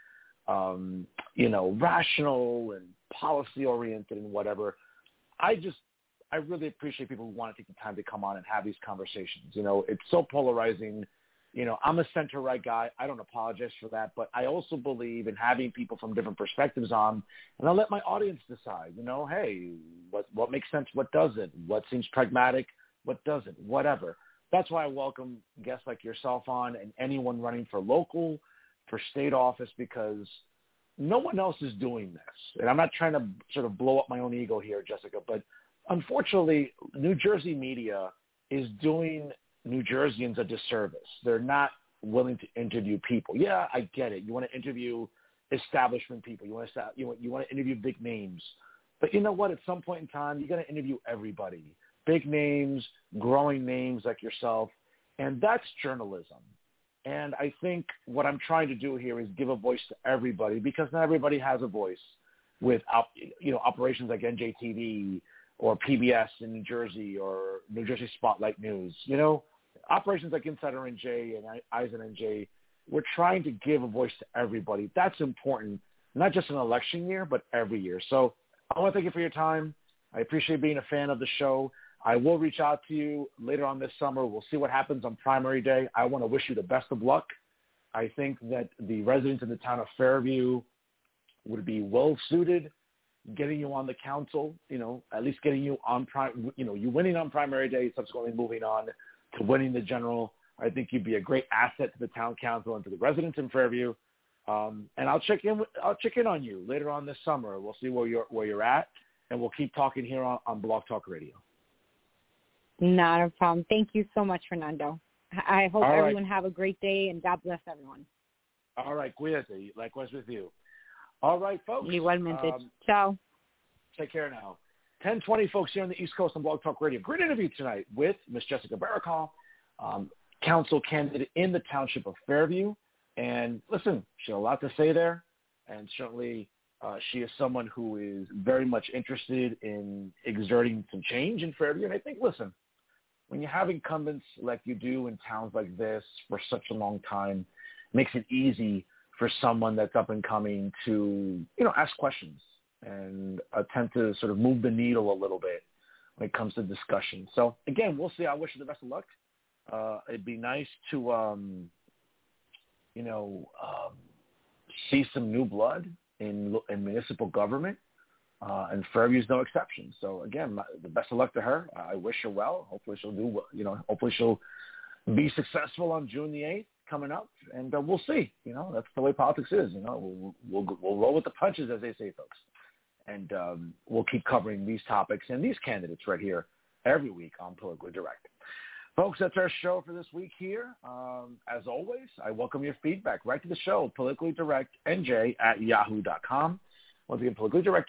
rational and policy oriented and whatever. I really appreciate people who want to take the time to come on and have these conversations. It's so polarizing. I'm a center-right guy. I don't apologize for that, but I also believe in having people from different perspectives on, and I'll let my audience decide, hey, what makes sense, what doesn't, what seems pragmatic, what doesn't, whatever. That's why I welcome guests like yourself on and anyone running for local, for state office, because no one else is doing this. And I'm not trying to sort of blow up my own ego here, Jessica, but unfortunately, New Jersey media is doing New Jerseyans a disservice. They're not willing to interview people. Yeah, I get it. You want to interview establishment people. You want to interview big names. But you know what? At some point in time, you're going to interview everybody. Big names, growing names like yourself, and that's journalism. And I think what I'm trying to do here is give a voice to everybody, because not everybody has a voice with operations like NJTV or PBS in New Jersey or New Jersey Spotlight News. Operations like Insider NJ and Eisen NJ, we're trying to give a voice to everybody. That's important, not just in an election year, but every year. So I want to thank you for your time. I appreciate being a fan of the show. I will reach out to you later on this summer. We'll see what happens on primary day. I want to wish you the best of luck. I think that the residents in the town of Fairview would be well suited getting you on the council, at least getting you on you winning on primary day, subsequently moving on to winning the general. I think you'd be a great asset to the town council and to the residents in Fairview. And I'll check in on you later on this summer. We'll see where you're at, and we'll keep talking here on Blog Talk Radio. Not a problem. Thank you so much, Fernando. I hope everyone have a great day, and God bless everyone. All right, cuídate. Likewise with you. All right, folks. Igualmente. Ciao. Take care now. 10:20, folks, here on the East Coast on Blog Talk Radio. Great interview tonight with Miss Jessica Baracal, council candidate in the township of Fairview. And listen, she had a lot to say there, and certainly she is someone who is very much interested in exerting some change in Fairview. And I think, listen, when you have incumbents like you do in towns like this for such a long time, it makes it easy for someone that's up and coming to, ask questions and attempt to sort of move the needle a little bit when it comes to discussion. So, again, we'll see. I wish you the best of luck. It'd be nice to, see some new blood in municipal government, and Fairview's no exception. So, again, the best of luck to her. I wish her well. Hopefully she'll do well. Hopefully she'll be successful on June the 8th coming up, and we'll see. That's the way politics is. We'll roll with the punches, as they say, folks. And we'll keep covering these topics and these candidates right here every week on Politically Direct. Folks, that's our show for this week here. As always, I welcome your feedback. Right to the show, politicallydirectnj@yahoo.com. Once again,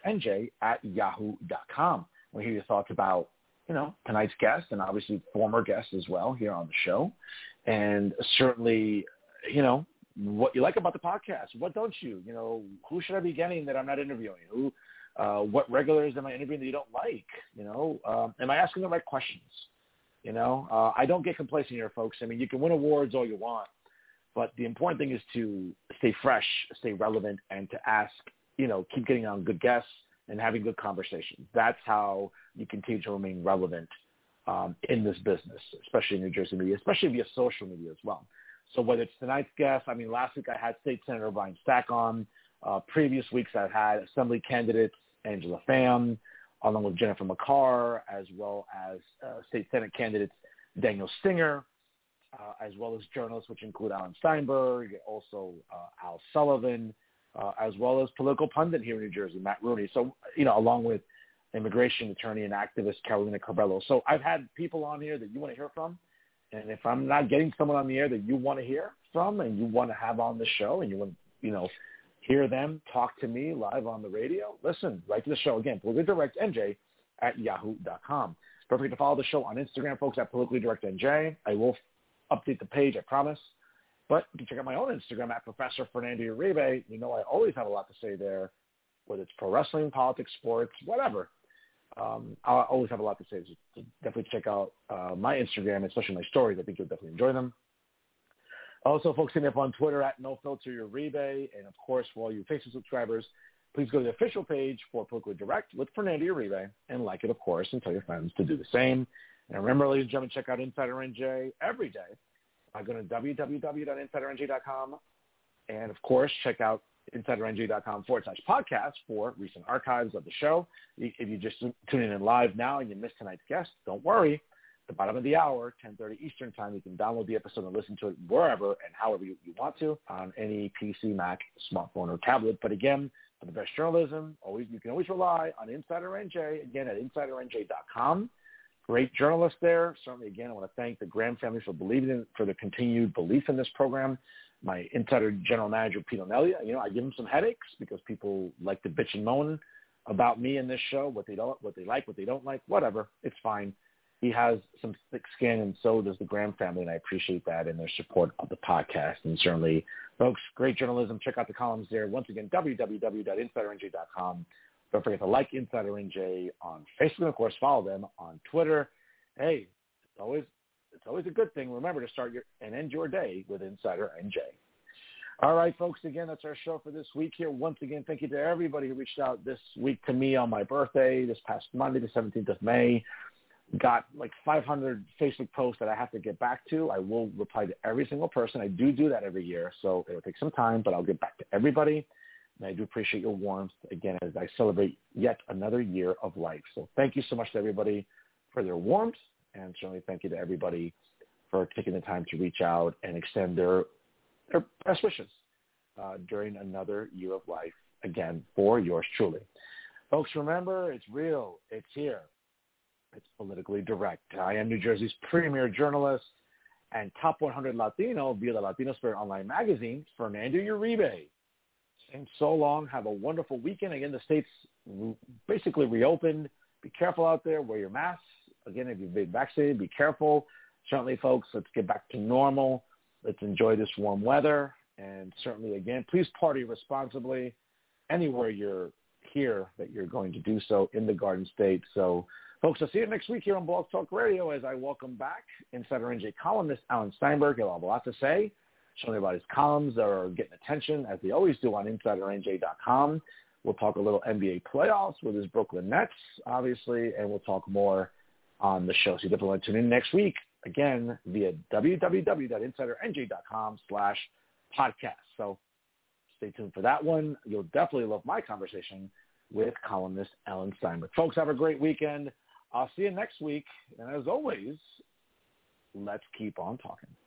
politicallydirectnj@yahoo.com. We'll hear your thoughts about, tonight's guest and obviously former guests as well here on the show. And certainly, what you like about the podcast. What don't you? Who should I be getting that I'm not interviewing? What regulars am I interviewing that you don't like? Am I asking the right questions? I don't get complacent here, folks. I mean, you can win awards all you want, but the important thing is to stay fresh, stay relevant, and to ask, keep getting on good guests and having good conversations. That's how you continue to remain relevant in this business, especially in New Jersey media, especially via social media as well. So whether it's tonight's guest, I mean, last week I had State Senator Brian Stack on. Previous weeks I've had Assembly candidates Angela Pham, along with Jennifer McCarr, as well as State Senate candidates Daniel Stinger, as well as journalists, which include Alan Steinberg, also Al Sullivan, as well as political pundit here in New Jersey, Matt Rooney. So, along with immigration attorney and activist Carolina Cabello. So I've had people on here that you want to hear from. And if I'm not getting someone on the air that you want to hear from and you want to have on the show and you want, hear them talk to me live on the radio, listen, right to the show. Again, politicallydirectnj@yahoo.com. Don't forget to follow the show on Instagram, folks, at politicallydirectnj. I will update the page, I promise. But you can check out my own Instagram at Professor Fernando Uribe. I always have a lot to say there, whether it's pro wrestling, politics, sports, whatever. I always have a lot to say. So definitely check out my Instagram, especially my stories. I think you'll definitely enjoy them. Also, folks, hit me up on Twitter at NoFilterUribe. And, of course, for all you Facebook subscribers, please go to the official page for Politically Direct with Fernando Uribe and like it, of course, and tell your friends to do the same. And remember, ladies and gentlemen, check out Insider NJ every day by going to www.insidernj.com. And, of course, check out insidernj.com/podcast for recent archives of the show. If you just tune in live now and you missed tonight's guest, don't worry. the bottom of the hour, 10:30 Eastern time. You can download the episode and listen to it wherever and however you want to on any PC, Mac, smartphone, or tablet. But again, for the best journalism, you can always rely on Insider NJ, again, at insidernj.com. Great journalists there. Certainly, again, I want to thank the Graham family for the continued belief in this program. My Insider General Manager, Pete O'Nelia, I give him some headaches because people like to bitch and moan about me in this show, what they like, what they don't like, whatever. It's fine. He has some thick skin, and so does the Graham family, and I appreciate that and their support of the podcast. And certainly, folks, great journalism. Check out the columns there. Once again, www.insidernj.com. Don't forget to like Insider NJ on Facebook, and, of course, follow them on Twitter. Hey, it's always a good thing. Remember to start and end your day with Insider NJ. All right, folks, again, that's our show for this week here. Once again, thank you to everybody who reached out this week to me on my birthday, this past Monday, the 17th of May. Got like 500 Facebook posts that I have to get back to. I will reply to every single person. I do that every year, so it'll take some time, but I'll get back to everybody. And I do appreciate your warmth, again, as I celebrate yet another year of life. So thank you so much to everybody for their warmth, and certainly thank you to everybody for taking the time to reach out and extend their best wishes during another year of life, again, for yours truly. Folks, remember, it's real. It's here. It's politically direct. I am New Jersey's premier journalist and top 100 Latino via the Latino Spirit Online magazine, Fernando Uribe. And so long. Have a wonderful weekend. Again, the state's basically reopened. Be careful out there. Wear your masks. Again, if you've been vaccinated, be careful. Certainly, folks, let's get back to normal. Let's enjoy this warm weather. And certainly, again, please party responsibly anywhere you're here that you're going to do so in the Garden State. So, folks, I'll see you next week here on Blog Talk Radio as I welcome back Insider NJ columnist Alan Steinberg. He'll have a lot to say, showing about his columns that are getting attention, as they always do on InsiderNJ.com. We'll talk a little NBA playoffs with his Brooklyn Nets, obviously, and we'll talk more on the show. So you definitely want to tune in next week, again, via www.insidernj.com/podcast. So stay tuned for that one. You'll definitely love my conversation with columnist Alan Steinberg. Folks, have a great weekend. I'll see you next week. And as always, let's keep on talking.